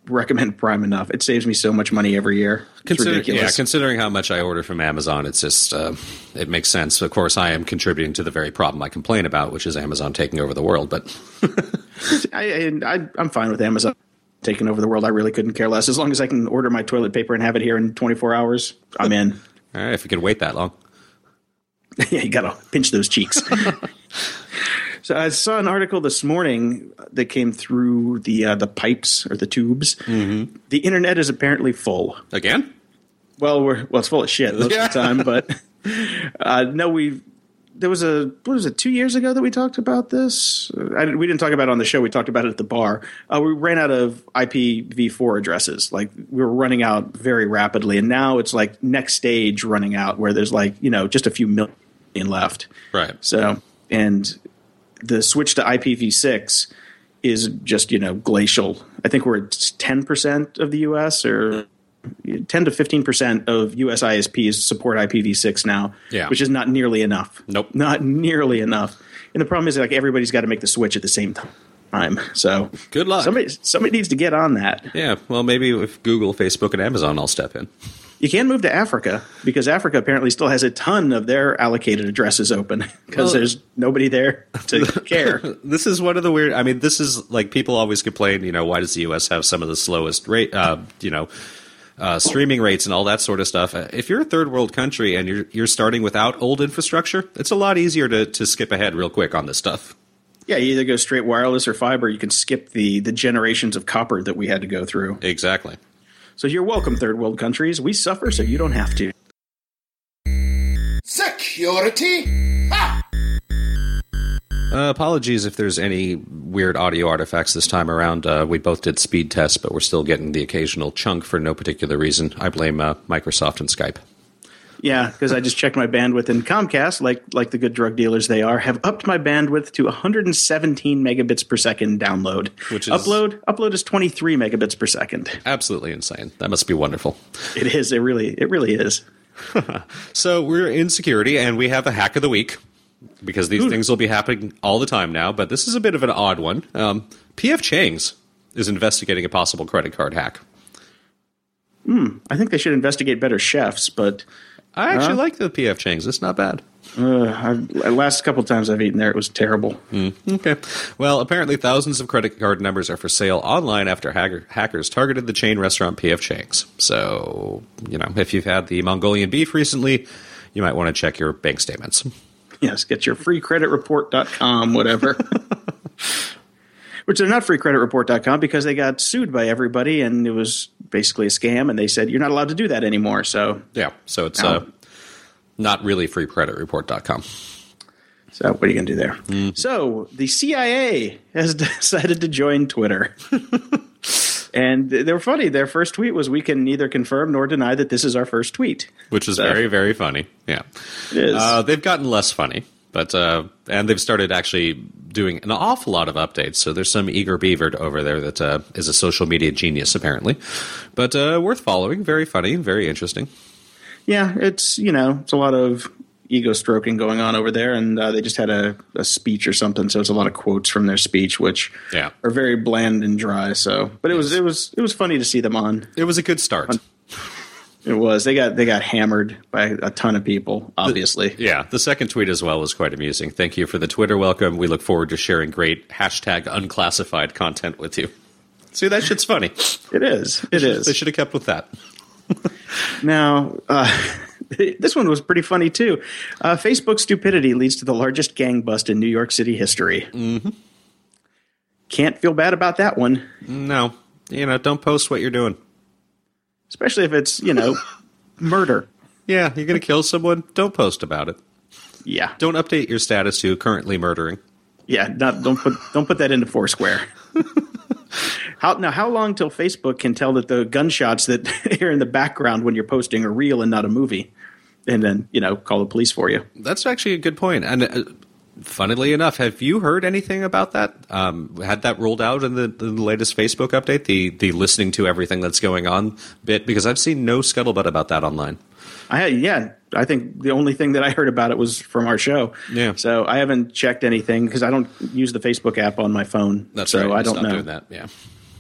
recommend Prime enough. It saves me so much money every year. It's ridiculous. Yeah, considering how much I order from Amazon, it's just it makes sense. Of course, I am contributing to the very problem I complain about, which is Amazon taking over the world. But I'm fine with Amazon taking over the world. I really couldn't care less. As long as I can order my toilet paper and have it here in 24 hours, I'm in. All right, if you could wait that long. Yeah, you got to pinch those cheeks. So I saw an article this morning that came through the pipes or the tubes. Mm-hmm. The internet is apparently full again. Well, it's full of shit most of the time. But there was what was it, 2 years ago that we talked about this? We didn't talk about it on the show. We talked about it at the bar. We ran out of IPv4 addresses. Like we were running out very rapidly, and now it's like next stage running out where there's like just a few million left. Right. So and the switch to IPv6 is just, glacial. I think we're at 10% of the U.S. or 10 to 15% of U.S. ISPs support IPv6 now, which is not nearly enough. Nope. Not nearly enough. And the problem is like everybody's got to make the switch at the same time. So good luck. Somebody needs to get on that. Yeah. Well, maybe if Google, Facebook, and Amazon all step in. You can move to Africa because Africa apparently still has a ton of their allocated addresses open because there's nobody there to care. This is one of the weird. I mean, this is like people always complain. Why does the U.S. have some of the slowest rate? Streaming rates and all that sort of stuff. If you're a third world country and you're starting without old infrastructure, it's a lot easier to skip ahead real quick on this stuff. Yeah, you either go straight wireless or fiber. You can skip the generations of copper that we had to go through. Exactly. So you're welcome, third world countries. We suffer so you don't have to. Security? Ha! Apologies if there's any weird audio artifacts this time around. We both did speed tests, but we're still getting the occasional chunk for no particular reason. I blame Microsoft and Skype. Yeah, because I just checked my bandwidth, and Comcast, like the good drug dealers they are, have upped my bandwidth to 117 megabits per second download. Which is upload is 23 megabits per second. Absolutely insane. That must be wonderful. It is. It really is. So we're in security, and we have a hack of the week because these things will be happening all the time now. But this is a bit of an odd one. P.F. Chang's is investigating a possible credit card hack. I think they should investigate better chefs, but I actually like the P.F. Chang's. It's not bad. Last couple of times I've eaten there, it was terrible. Okay. Well, apparently thousands of credit card numbers are for sale online after hackers targeted the chain restaurant P.F. Chang's. So, if you've had the Mongolian beef recently, you might want to check your bank statements. Yes, get your freecreditreport.com, whatever. Which they're not freecreditreport.com because they got sued by everybody and it was basically a scam and they said you're not allowed to do that anymore. So yeah, so it's not really freecreditreport.com. So what are you going to do there? So the CIA has decided to join Twitter. And they were funny. Their first tweet was, "We can neither confirm nor deny that this is our first tweet." Which is very, very funny. Yeah. It is. They've gotten less funny. But and they've started actually doing an awful lot of updates. So there's some eager beaver over there that is a social media genius, apparently. But worth following. Very funny. Very interesting. Yeah, it's a lot of ego stroking going on over there, and they just had a speech or something. So it's a lot of quotes from their speech, which are very bland and dry. So, but it was funny to see them on. It was a good start. It was. They got hammered by a ton of people, obviously. The second tweet as well was quite amusing. Thank you for the Twitter welcome. We look forward to sharing great #unclassified content with you. See, that shit's funny. It is. It is. They should have kept with that. Now, this one was pretty funny, too. Facebook stupidity leads to the largest gang bust in New York City history. Mm-hmm. Can't feel bad about that one. No. Don't post what you're doing. Especially if it's, murder. Yeah, you're going to kill someone? Don't post about it. Yeah. Don't update your status to currently murdering. Yeah, don't put that into Foursquare. How long till Facebook can tell that the gunshots that are in the background when you're posting are real and not a movie? And then, call the police for you. That's actually a good point. And funnily enough, have you heard anything about that? Had that rolled out in the latest Facebook update, the listening to everything that's going on bit? Because I've seen no scuttlebutt about that online. I think the only thing that I heard about it was from our show. Yeah. So I haven't checked anything because I don't use the Facebook app on my phone. That's so right. I don't know. Doing that. Yeah.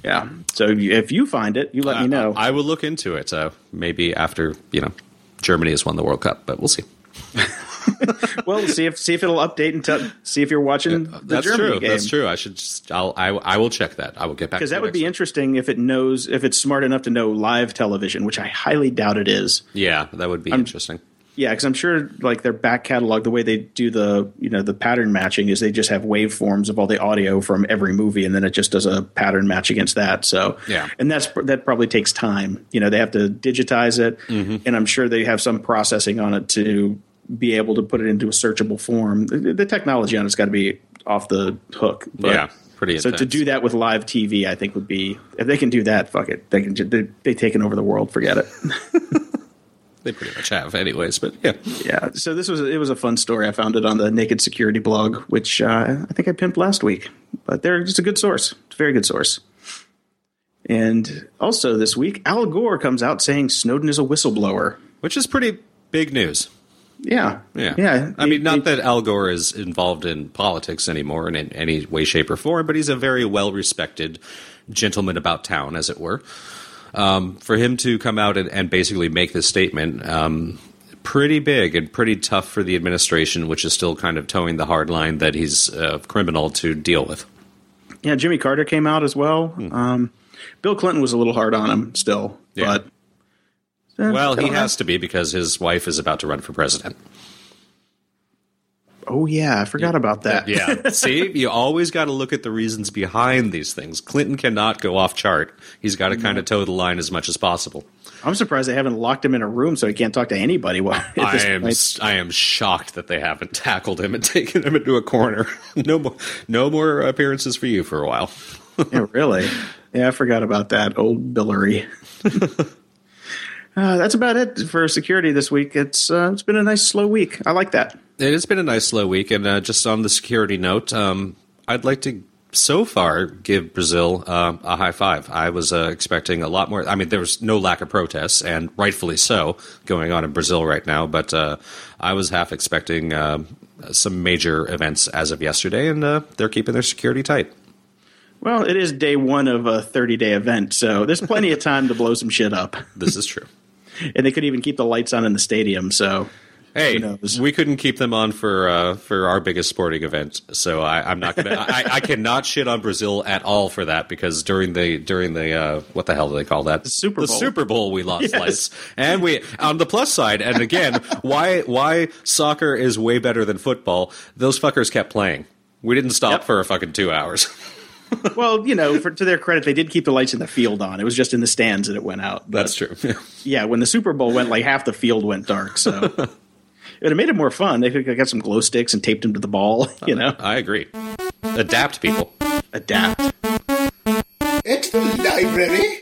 Yeah. So if you find it, you let me know. I will look into it. Maybe after Germany has won the World Cup, but we'll see. Well, see if it'll update and see if you're watching the Germany game. That's true. I will check that. I will get back to because that would be interesting if it's smart enough to know live television, which I highly doubt it is. Yeah, that would be interesting. Yeah, because I'm sure like their back catalog, the way they do the pattern matching is they just have waveforms of all the audio from every movie, and then it just does a pattern match against that. So yeah, and that probably takes time. They have to digitize it, and I'm sure they have some processing on it to be able to put it into a searchable form. The technology on it's got to be off the hook. But, yeah, pretty intense. So to do that with live TV, I think would be, if they can do that, fuck it. They've taken over the world. Forget it. They pretty much have anyways, but yeah. Yeah, so it was a fun story. I found it on the Naked Security blog, which I think I pimped last week. But they're just a good source. It's a very good source. And also this week, Al Gore comes out saying Snowden is a whistleblower. Which is pretty big news. Yeah. I mean, not that Al Gore is involved in politics anymore in any way, shape, or form, but he's a very well-respected gentleman about town, as it were. For him to come out and basically make this statement, pretty big and pretty tough for the administration, which is still kind of towing the hard line that he's a criminal to deal with. Yeah, Jimmy Carter came out as well. Bill Clinton was a little hard on him still, but... Well, he has to be because his wife is about to run for president. Oh, yeah. I forgot about that. Yeah. See, you always got to look at the reasons behind these things. Clinton cannot go off chart. He's got to kind of toe the line as much as possible. I'm surprised they haven't locked him in a room so he can't talk to anybody. I am shocked that they haven't tackled him and taken him into a corner. No more appearances for you for a while. Yeah, really? Yeah, I forgot about that. Old Billary. That's about it for security this week. It's been a nice slow week. I like that. It has been a nice slow week, and just on the security note, I'd like to so far give Brazil a high five. I was expecting a lot more. I mean, there was no lack of protests, and rightfully so, going on in Brazil right now. But I was half expecting some major events as of yesterday, and they're keeping their security tight. Well, it is day one of a 30-day event, so there's plenty of time to blow some shit up. This is true. And they could even keep the lights on in the stadium, so... Hey, we couldn't keep them on for our biggest sporting event, so I'm not gonna. I cannot shit on Brazil at all for that because during the what the hell do they call that? The Super Bowl we lost lights, and we on the plus side. And again, why soccer is way better than football? Those fuckers kept playing. We didn't stop for a fucking 2 hours. Well, to their credit, they did keep the lights in the field on. It was just in the stands that it went out. But, that's true. Yeah, when the Super Bowl went, like half the field went dark. So it would have made it more fun. They could have got some glow sticks and taped them to the ball. I agree. Adapt, people. Adapt. It's the library.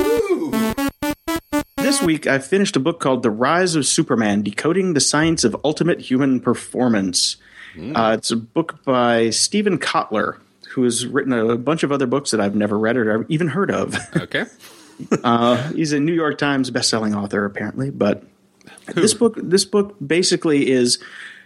Woo! This week, I finished a book called The Rise of Superman: Decoding the Science of Ultimate Human Performance. It's a book by Stephen Kotler, who has written a bunch of other books that I've never read or even heard of. Okay. He's a New York Times bestselling author, apparently. But this book basically is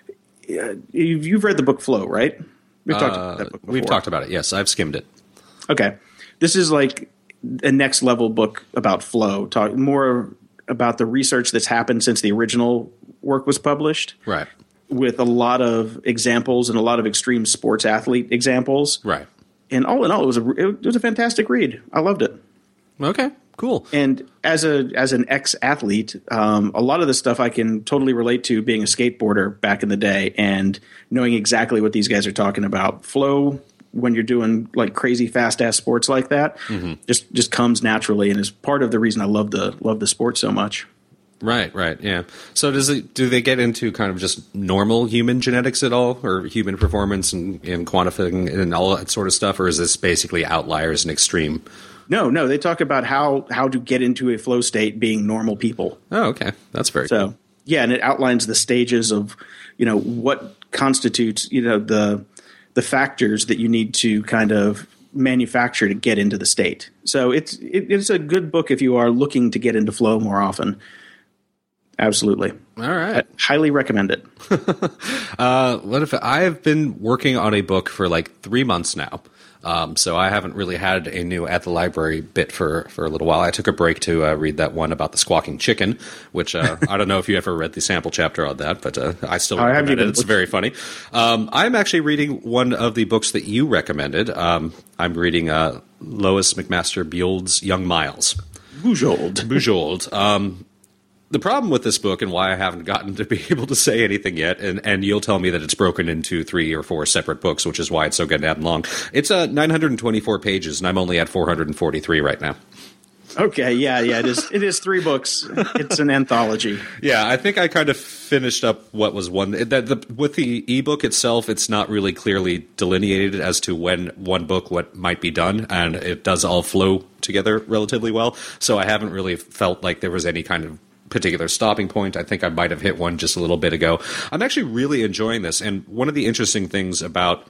you've read the book Flow, right? We've talked about that book before. We've talked about it. Yes, I've skimmed it. Okay. This is like a next level book about flow, talk more about the research that's happened since the original work was published. Right. With a lot of examples and a lot of extreme sports athlete examples. Right. And all in all, it was a fantastic read. I loved it. Okay, cool. And as an ex-athlete, a lot of the stuff I can totally relate to being a skateboarder back in the day and knowing exactly what these guys are talking about. Flow, when you're doing like crazy fast-ass sports like that, just comes naturally and is part of the reason I love the sport so much. Right, yeah. So do they get into kind of just normal human genetics at all, or human performance and quantifying and all that sort of stuff, or is this basically outliers and extreme? No. They talk about how to get into a flow state being normal people. Oh, okay. That's very cool. Yeah, and it outlines the stages of, what constitutes, the factors that you need to kind of manufacture to get into the state. So it's a good book if you are looking to get into flow more often. Absolutely. All right. I highly recommend it. What if I have been working on a book for like 3 months now? So I haven't really had a new at the library bit for a little while. I took a break to read that one about the squawking chicken, which I don't know if you ever read the sample chapter on that, but I still recommend it. It's very funny. I'm actually reading one of the books that you recommended. I'm reading Lois McMaster Buell's Young Miles. Bujold. The problem with this book and why I haven't gotten to be able to say anything yet, and you'll tell me that it's broken into 3 or 4 separate books, which is why it's so goddamn long. It's 924 pages, and I'm only at 443 right now. Okay, yeah, it is. It is 3 books. It's an anthology. Yeah, I think I kind of finished up what was one. With the ebook itself, it's not really clearly delineated as to when one book what might be done, and it does all flow together relatively well. So I haven't really felt like there was any kind of particular stopping point. I think I might have hit one just a little bit ago. I'm actually really enjoying this, and one of the interesting things about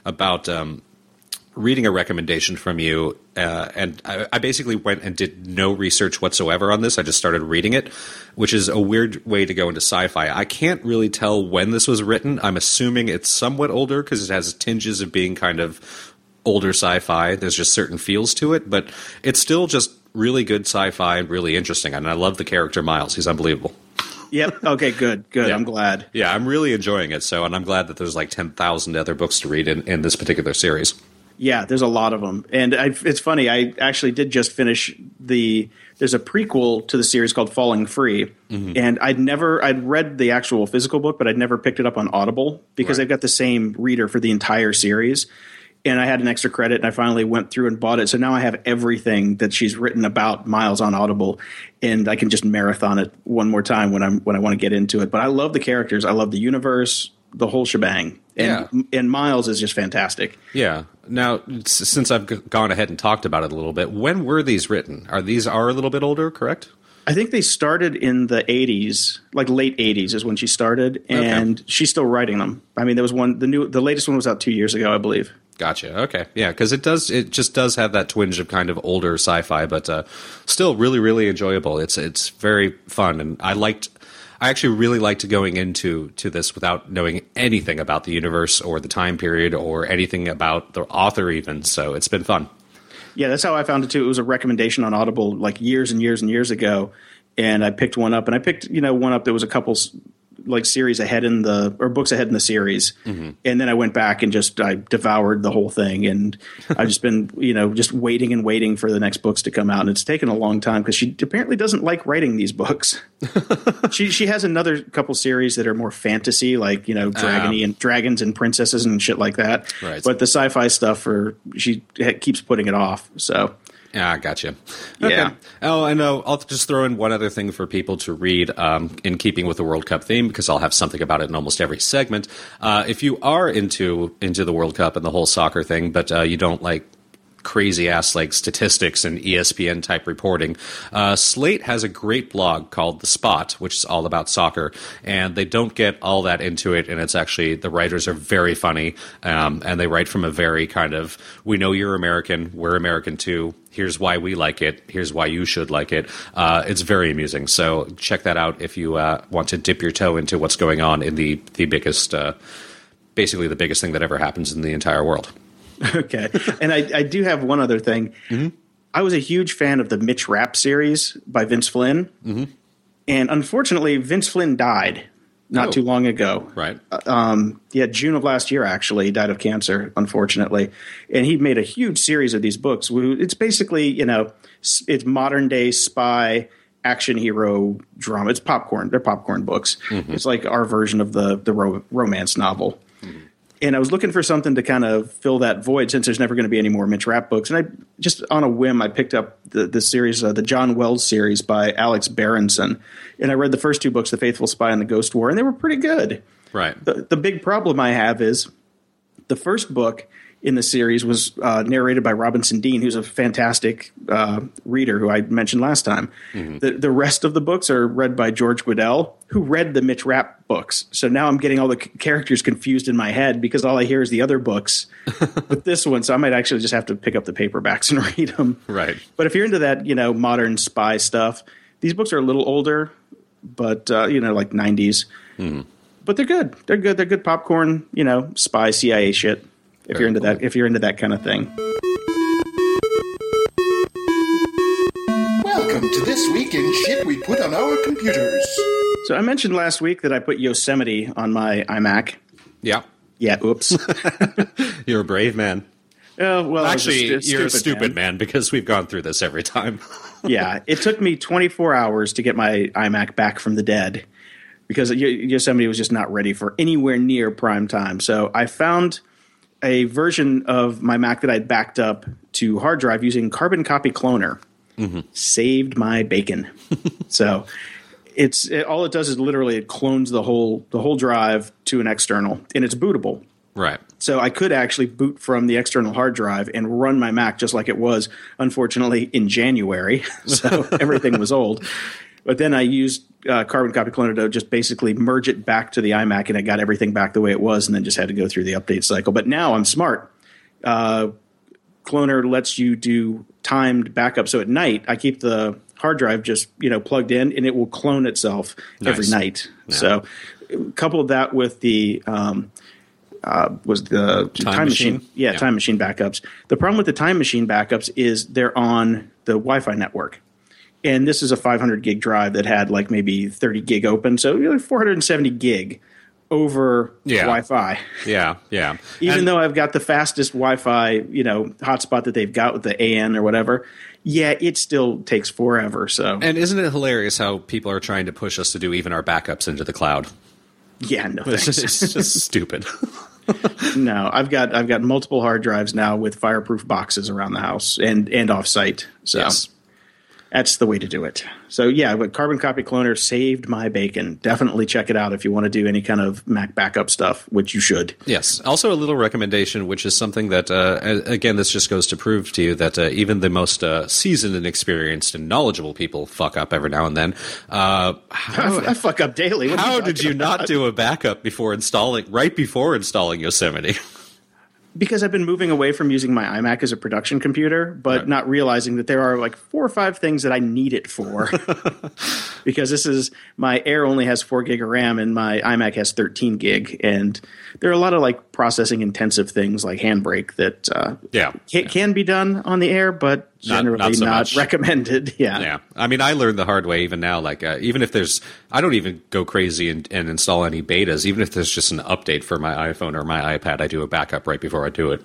reading a recommendation from you, and I basically went and did no research whatsoever on this. I just started reading it, which is a weird way to go into sci-fi. I can't really tell when this was written. I'm assuming it's somewhat older because it has tinges of being kind of older sci-fi. There's just certain feels to it, but it's still just really good sci-fi and really interesting. And I love the character Miles. He's unbelievable. Yep. Okay, good. Yeah. I'm glad. Yeah, I'm really enjoying it. And I'm glad that there's like 10,000 other books to read in this particular series. Yeah, there's a lot of them. And it's funny, I actually did just finish there's a prequel to the series called Falling Free. Mm-hmm. And I'd read the actual physical book, but I'd never picked it up on Audible because they've got the same reader for the entire series. And I had an extra credit, and I finally went through and bought it. So now I have everything that she's written about Miles on Audible, and I can just marathon it one more time when I want to get into it. But I love the characters, I love the universe, the whole shebang. And Miles is just fantastic. Yeah. Now, since I've gone ahead and talked about it a little bit, when were these written? These are a little bit older, correct? I think they started in the 80s, like late 80s is when she started, and she's still writing them. I mean, there was one, the latest one was out 2 years ago, I believe. Gotcha. Okay. Yeah, because it just does have that twinge of kind of older sci-fi, but still really, really enjoyable. It's very fun, and I actually really liked going into this without knowing anything about the universe or the time period or anything about the author even. So it's been fun. Yeah, that's how I found it too. It was a recommendation on Audible like years and years and years ago, and I picked one up. And I picked one up that was a couple like series ahead books ahead in the series, mm-hmm. and then I went back and I devoured the whole thing. And I've just been just waiting and waiting for the next books to come out, and it's taken a long time because she apparently doesn't like writing these books. she has another couple series that are more fantasy, like dragony and dragons and princesses and shit like that. Right. But the sci-fi stuff, she keeps putting it off. So. Yeah, I gotcha. Okay. Yeah. Oh, I know. I'll just throw in one other thing for people to read in keeping with the World Cup theme, because I'll have something about it in almost every segment. If you are into the World Cup and the whole soccer thing, but you don't like crazy ass like statistics and ESPN type reporting, Slate has a great blog called The Spot, which is all about soccer, and they don't get all that into it, and it's actually, the writers are very funny, and they write from a very kind of, we know you're American, we're American too, here's why we like it, here's why you should like it. It's very amusing, so check that out if you want to dip your toe into what's going on in the biggest, basically the biggest thing that ever happens in the entire world. Okay. And I do have one other thing. Mm-hmm. I was a huge fan of the Mitch Rapp series by Vince Flynn. Mm-hmm. And unfortunately, Vince Flynn died not too long ago. Right. June of last year, actually. He died of cancer, unfortunately. And he made a huge series of these books. It's basically, it's modern day spy action hero drama. It's popcorn. They're popcorn books. Mm-hmm. It's like our version of the romance novel. Mm-hmm. And I was looking for something to kind of fill that void since there's never going to be any more Mitch Rapp books. And I just on a whim, I picked up the series, the John Wells series by Alex Berenson. And I read the first 2 books, The Faithful Spy and The Ghost War, and they were pretty good. Right. The big problem I have is the first book in the series was narrated by Robinson Dean, who's a fantastic reader who I mentioned last time. Mm-hmm. The rest of the books are read by George Guidall, who read the Mitch Rapp books. So now I'm getting all the characters confused in my head because all I hear is the other books with this one. So I might actually just have to pick up the paperbacks and read them. Right. But if you're into that, modern spy stuff, these books are a little older, but, like 90s. Mm-hmm. But they're good. They're good. They're good popcorn, spy CIA shit. if you're into that, if you're into that kind of thing. Welcome to This Week in Shit We Put on Our Computers. So I mentioned last week that I put Yosemite on my iMac. Yeah. Yeah, oops. You're a brave man. Well, actually, you're a stupid man because we've gone through this every time. Yeah, it took me 24 hours to get my iMac back from the dead because Yosemite was just not ready for anywhere near prime time. So I found a version of my Mac that I'd backed up to hard drive using Carbon Copy Cloner. Mm-hmm. Saved my bacon. So all it does is literally it clones the whole drive to an external, and it's bootable. Right. So I could actually boot from the external hard drive and run my Mac just like it was, unfortunately, in January. So everything was old. But then I used Carbon Copy Cloner to just basically merge it back to the iMac, and I got everything back the way it was, and then just had to go through the update cycle. But now I'm smart. Cloner lets you do timed backup. So at night, I keep the hard drive just plugged in, and it will clone itself every night. Yeah. So couple that with the was the time machine. Yeah, time machine backups. The problem with the time machine backups is they're on the Wi-Fi network. And this is a 500 gig drive that had like maybe 30 gig open. So 470 gig over Wi-Fi. Yeah. Even though I've got the fastest Wi-Fi, hotspot that they've got with the AN or whatever, it still takes forever. So, and isn't it hilarious how people are trying to push us to do even our backups into the cloud? Yeah, no thanks. It's just stupid. No, I've got multiple hard drives now with fireproof boxes around the house and off site. So. Yes. That's the way to do it. So, but Carbon Copy Cloner saved my bacon. Definitely check it out if you want to do any kind of Mac backup stuff, which you should. Yes. Also, a little recommendation, which is something that, again, this just goes to prove to you that even the most seasoned and experienced and knowledgeable people fuck up every now and then. I fuck up daily. How did you not do a backup right before installing Yosemite? Because I've been moving away from using my iMac as a production computer, but not realizing that there are like 4 or 5 things that I need it for. Because my Air only has 4 gig of RAM and my iMac has 13 gig. And there are a lot of like processing intensive things like Handbrake that can be done on the Air, but generally not recommended. Yeah. I mean, I learned the hard way even now. Like, even if I don't even go crazy and install any betas. Even if there's just an update for my iPhone or my iPad, I do a backup right before I do it.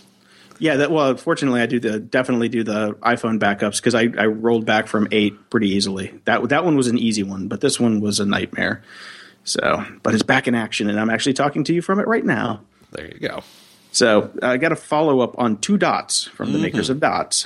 Yeah, fortunately, I definitely do the iPhone backups because I rolled back from 8 pretty easily. That one was an easy one, but this one was a nightmare. So, but it's back in action, and I'm actually talking to you from it right now. There you go. So I got a follow up on 2 Dots from the makers of Dots.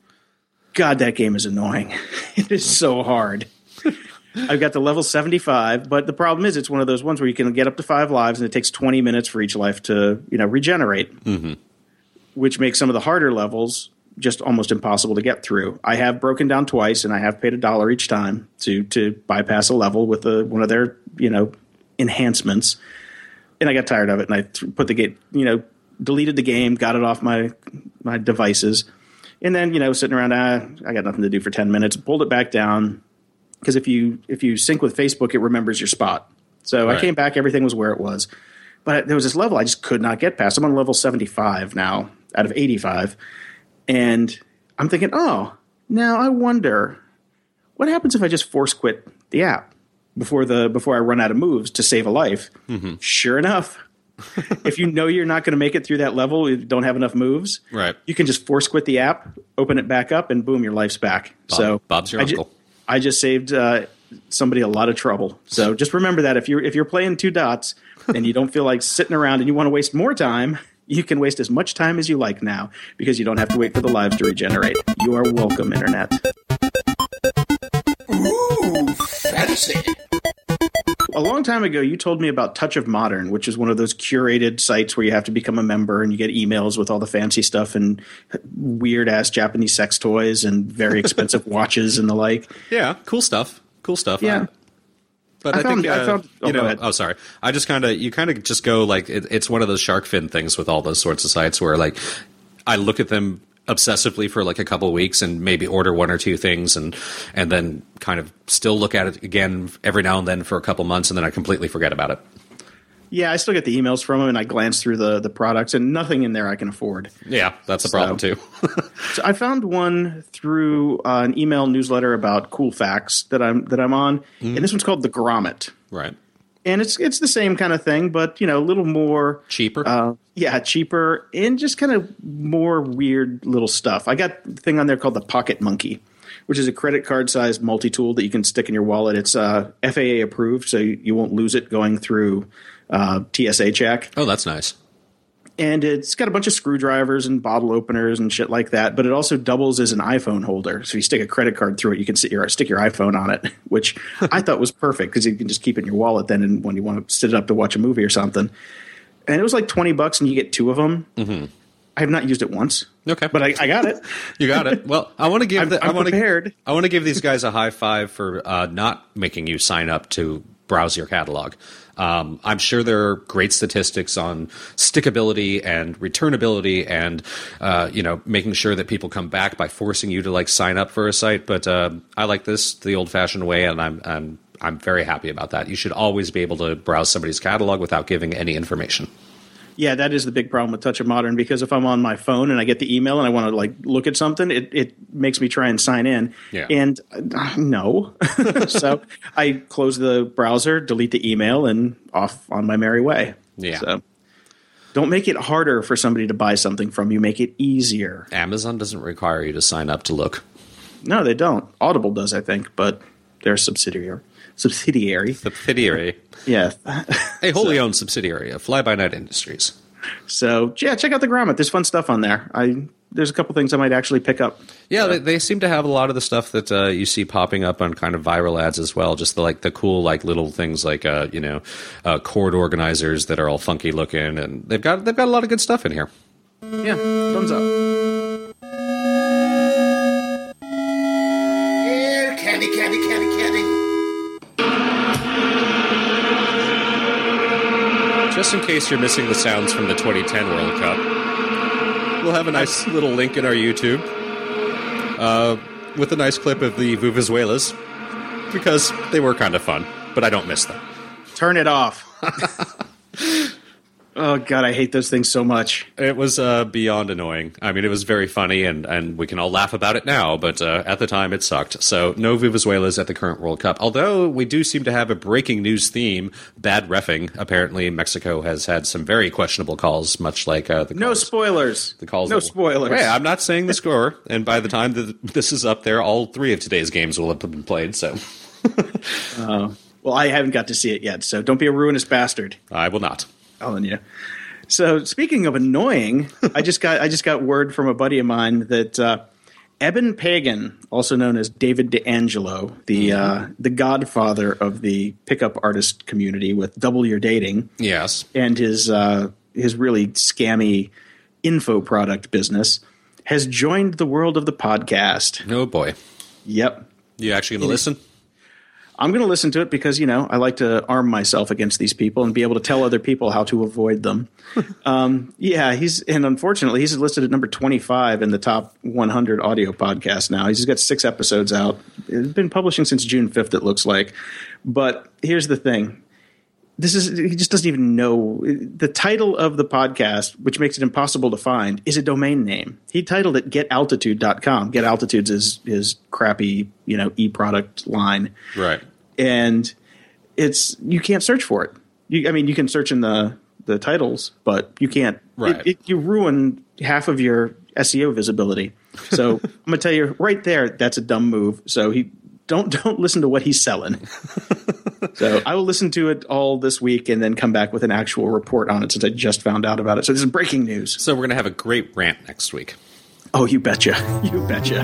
God, that game is annoying. It is so hard. I've got the level 75, but the problem is it's one of those ones where you can get up to 5 lives, and it takes 20 minutes for each life to regenerate. Mm-hmm. Which makes some of the harder levels just almost impossible to get through. I have broken down twice, and I have paid $1 each time to bypass a level with one of their enhancements. And I got tired of it, and I put the game, deleted the game, got it off my devices, and then sitting around, I got nothing to do for 10 minutes, pulled it back down because if you sync with Facebook, it remembers your spot. So right. I came back, everything was where it was, but there was this level I just could not get past. I'm on level 75 now out of 85, and I'm thinking, now I wonder what happens if I just force quit the app before I run out of moves to save a life. Mm-hmm. Sure enough, if you're not going to make it through that level, you don't have enough moves, right? You can just force quit the app, open it back up, and boom, your life's back. Bob's your uncle. I just saved somebody a lot of trouble. So just remember that if you're playing 2 Dots and you don't feel like sitting around and you want to waste more time, you can waste as much time as you like now because you don't have to wait for the lives to regenerate. You are welcome, Internet. Ooh, fancy. A long time ago, you told me about Touch of Modern, which is one of those curated sites where you have to become a member and you get emails with all the fancy stuff and weird-ass Japanese sex toys and very expensive watches and the like. Yeah, cool stuff. Yeah. But I found, sorry. I just you kind of just go like, it's one of those shark fin things with all those sorts of sites where like I look at them obsessively for like a couple of weeks and maybe order 1 or 2 things and then kind of still look at it again every now and then for a couple months and then I completely forget about it. Yeah, I still get the emails from them, and I glance through the products, and nothing in there I can afford. Yeah, that's a problem too. So I found one through an email newsletter about cool facts that I'm on, and this one's called the Grommet. Right. And it's the same kind of thing, but, a little more cheaper. Cheaper, and just kind of more weird little stuff. I got the thing on there called the Pocket Monkey, which is a credit card sized multi-tool that you can stick in your wallet. It's FAA approved, so you won't lose it going through TSA check. Oh, that's nice. And it's got a bunch of screwdrivers and bottle openers and shit like that, but it also doubles as an iPhone holder. So you stick a credit card through it, you can stick your iPhone on it, which I thought was perfect because you can just keep it in your wallet then and when you want to sit it up to watch a movie or something. And it was like $20 and you get 2 of them. Mm-hmm. I have not used it once. Okay. But I got it. You got it. Well, I want to give I'm prepared. I want to give these guys a high five for not making you sign up to browse your catalog. I'm sure there are great statistics on stickability and returnability and, making sure that people come back by forcing you to sign up for a site. But I like this the old fashioned way, and I'm very happy about that. You should always be able to browse somebody's catalog without giving any information. Yeah, that is the big problem with Touch of Modern, because if I'm on my phone and I get the email and I want to look at something, it makes me try and sign in. Yeah. And no. So I close the browser, delete the email, and off on my merry way. Yeah. So don't make it harder for somebody to buy something from you. Make it easier. Amazon doesn't require you to sign up to look. No, they don't. Audible does, I think, but they're subsidiary. Yeah. A wholly owned subsidiary of Fly By Night Industries. So, yeah, check out the Grommet. There's fun stuff on there. There's a couple things I might actually pick up. Yeah, they seem to have a lot of the stuff that you see popping up on kind of viral ads as well. Just the cool little things like cord organizers that are all funky looking, and they've got a lot of good stuff in here. Yeah, thumbs up. Yeah, candy. Just in case you're missing the sounds from the 2010 World Cup, we'll have a nice little link in our YouTube with a nice clip of the Vuvuzelas, because they were kind of fun, but I don't miss them. Turn it off. Oh, God, I hate those things so much. It was beyond annoying. I mean, it was very funny, and we can all laugh about it now, but at the time it sucked. So no Vuvuzelas at the current World Cup. Although we do seem to have a breaking news theme, bad reffing. Apparently Mexico has had some very questionable calls, much like the calls. No spoilers. The calls. No spoilers. Hey, I'm not saying the score, and by the time that this is up there, all 3 of today's games will have been played, so... Well, I haven't got to see it yet, so don't be a ruinous bastard. I will not. Telling you. So speaking of annoying, I just got word from a buddy of mine that Eben Pagan, also known as David D'Angelo, the godfather of the pickup artist community with Double Your Dating, yes, and his really scammy info product business, has joined the world of the podcast. Oh boy. Yep. You actually going to listen? I'm going to listen to it because, I like to arm myself against these people and be able to tell other people how to avoid them. Unfortunately, he's listed at number 25 in the top 100 audio podcasts now. He's got 6 episodes out. It's been publishing since June 5th, it looks like. But here's the thing. He just doesn't even know. The title of the podcast, which makes it impossible to find, is a domain name. He titled it getaltitude.com. Get Altitudes is his crappy, e-product line. Right. And you can't search for it. You can search in the titles, but you can't. Right. You ruin half of your SEO visibility. So I'm going to tell you right there, that's a dumb move. So don't listen to what he's selling. So I will listen to it all this week and then come back with an actual report on it, since I just found out about it. So this is breaking news. So we're going to have a great rant next week. Oh, you betcha. You betcha.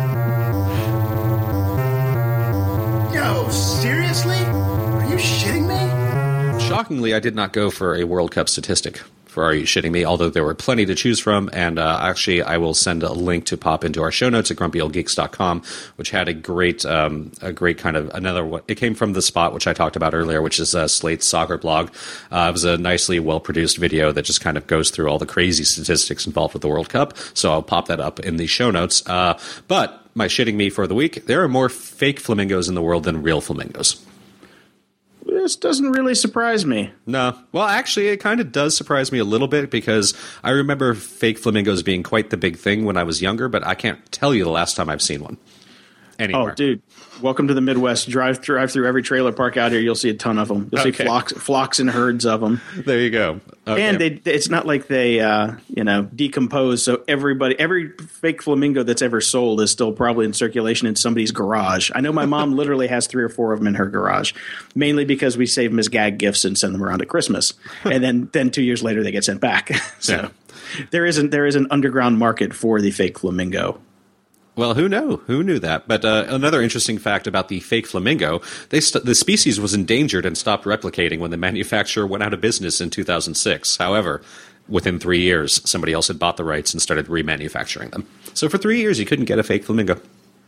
Yo, seriously? Are you shitting me? Shockingly, I did not go for a World Cup statistic for Are You Shitting Me, although there were plenty to choose from. And actually, I will send a link to pop into our show notes at grumpyoldgeeks.com, which had a great kind of another one. It came from The Spot, which I talked about earlier, which is Slate's soccer blog. It was a nicely well-produced video that just kind of goes through all the crazy statistics involved with the World Cup. So I'll pop that up in the show notes. But my shitting me for the week, there are more fake flamingos in the world than real flamingos. This doesn't really surprise me. No. Well, actually, it kind of does surprise me a little bit because I remember fake flamingos being quite the big thing when I was younger, but I can't tell you the last time I've seen one anywhere. Oh, dude. Welcome to the Midwest. Drive through every trailer park out here. You'll see a ton of them. You'll see flocks and herds of them. There you go. Okay. And it's not like they, decompose. So every fake flamingo that's ever sold is still probably in circulation in somebody's garage. I know my mom literally has 3 or 4 of them in her garage, mainly because we save them as gag gifts and send them around at Christmas. And then 2 years later they get sent back. So there is an underground market for the fake flamingo. Well, who knew that? But another interesting fact about the fake flamingo, the species was endangered and stopped replicating when the manufacturer went out of business in 2006. However, within 3 years, somebody else had bought the rights and started remanufacturing them. So for 3 years, you couldn't get a fake flamingo.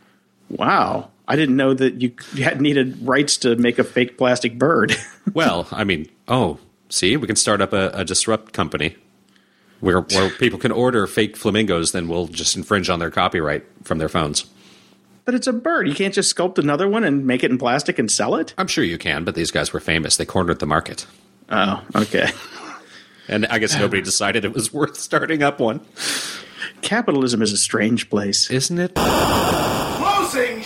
Wow. I didn't know that you had needed rights to make a fake plastic bird. Well, I mean, see, we can start up a Disrupt company. Where people can order fake flamingos, then we'll just infringe on their copyright from their phones. But it's a bird. You can't just sculpt another one and make it in plastic and sell it? I'm sure you can, but these guys were famous. They cornered the market. Oh, okay. And I guess nobody decided it was worth starting up one. Capitalism is a strange place. Isn't it? Closing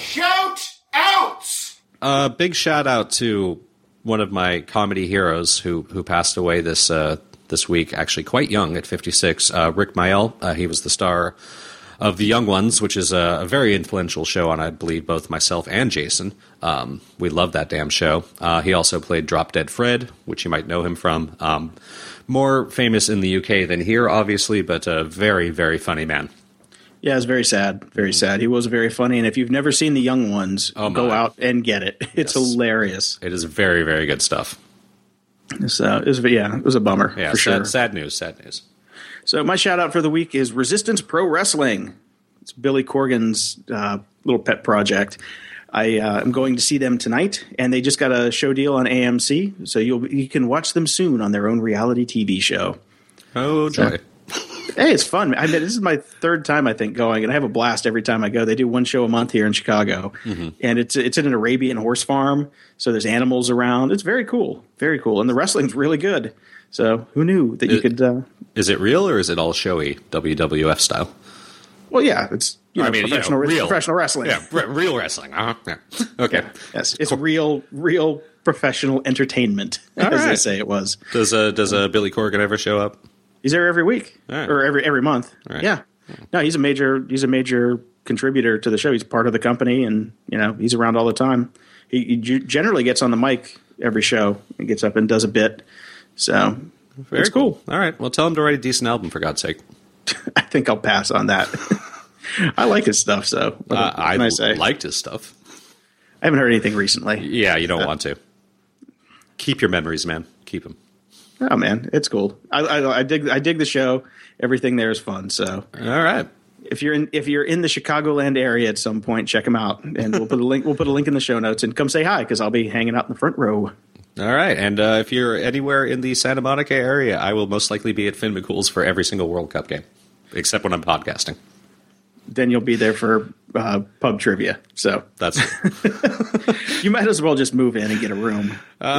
shout-outs! Big shout-out to one of my comedy heroes who passed away this week, actually quite young at 56, Rick Mayall. He was the star of The Young Ones, which is a very influential show on, I believe, both myself and Jason. We love that damn show. He also played Drop Dead Fred, which you might know him from. More famous in the UK than here, obviously, but a very, very funny man. Yeah, it's very sad. Very sad. He was very funny, and if you've never seen The Young Ones, go out and get it. It's hilarious. It is very, very good stuff. So it was a bummer, for sure. Sad news. So my shout out for the week is Resistance Pro Wrestling. It's Billy Corgan's little pet project. I am going to see them tonight, and they just got a show deal on AMC, so you can watch them soon on their own reality TV show. Oh, joy. Hey, it's fun. I mean, this is my 3rd time, I think, going, and I have a blast every time I go. They do one show a month here in Chicago, and it's in an Arabian horse farm, so there's animals around. It's very cool, and the wrestling's really good. So who knew that you could? Is it real or is it all showy WWF style? Well, yeah, it's professional wrestling. Yeah, real wrestling. Uh-huh. Yeah. Okay. Yeah. Yes, it's real professional entertainment, as they say it was. Does Billy Corgan ever show up? He's there every week or every month. Right. Yeah. No, he's a major contributor to the show. He's part of the company, and he's around all the time. He generally gets on the mic every show and gets up and does a bit. So it's cool. All right. Well, tell him to write a decent album, for God's sake. I think I'll pass on that. I like his stuff, so I liked his stuff. I haven't heard anything recently. Yeah, you don't want to. Keep your memories, man. Keep them. Oh man, it's cool. I dig the show. Everything there is fun. So all right. If you're in the Chicagoland area at some point, check them out, and we'll put a link in the show notes, and come say hi because I'll be hanging out in the front row. All right, and if you're anywhere in the Santa Monica area, I will most likely be at Finn McCool's for every single World Cup game, except when I'm podcasting. Then you'll be there for pub trivia. So that's you might as well just move in and get a room.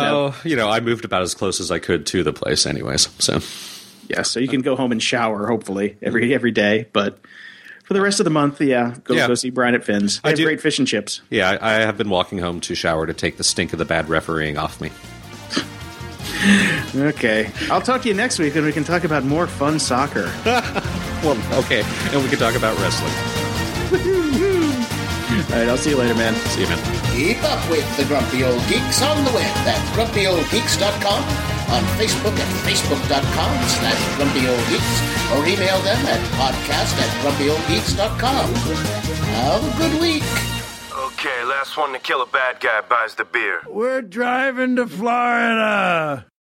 I moved about as close as I could to the place, anyways. So yeah, so you can go home and shower hopefully every day, but. For the rest of the month, go see Brian at Finn's. They have great fish and chips. Yeah, I have been walking home to shower to take the stink of the bad refereeing off me. Okay. I'll talk to you next week, and we can talk about more fun soccer. Well, okay. And we can talk about wrestling. All right, I'll see you later, man. See you, man. Keep up with the Grumpy Old Geeks on the web at grumpyoldgeeks.com, on Facebook at facebook.com/grumpyoldgeeks, or email them at podcast@grumpyoldgeeks.com. Have a good week. Okay, last one to kill a bad guy buys the beer. We're driving to Florida.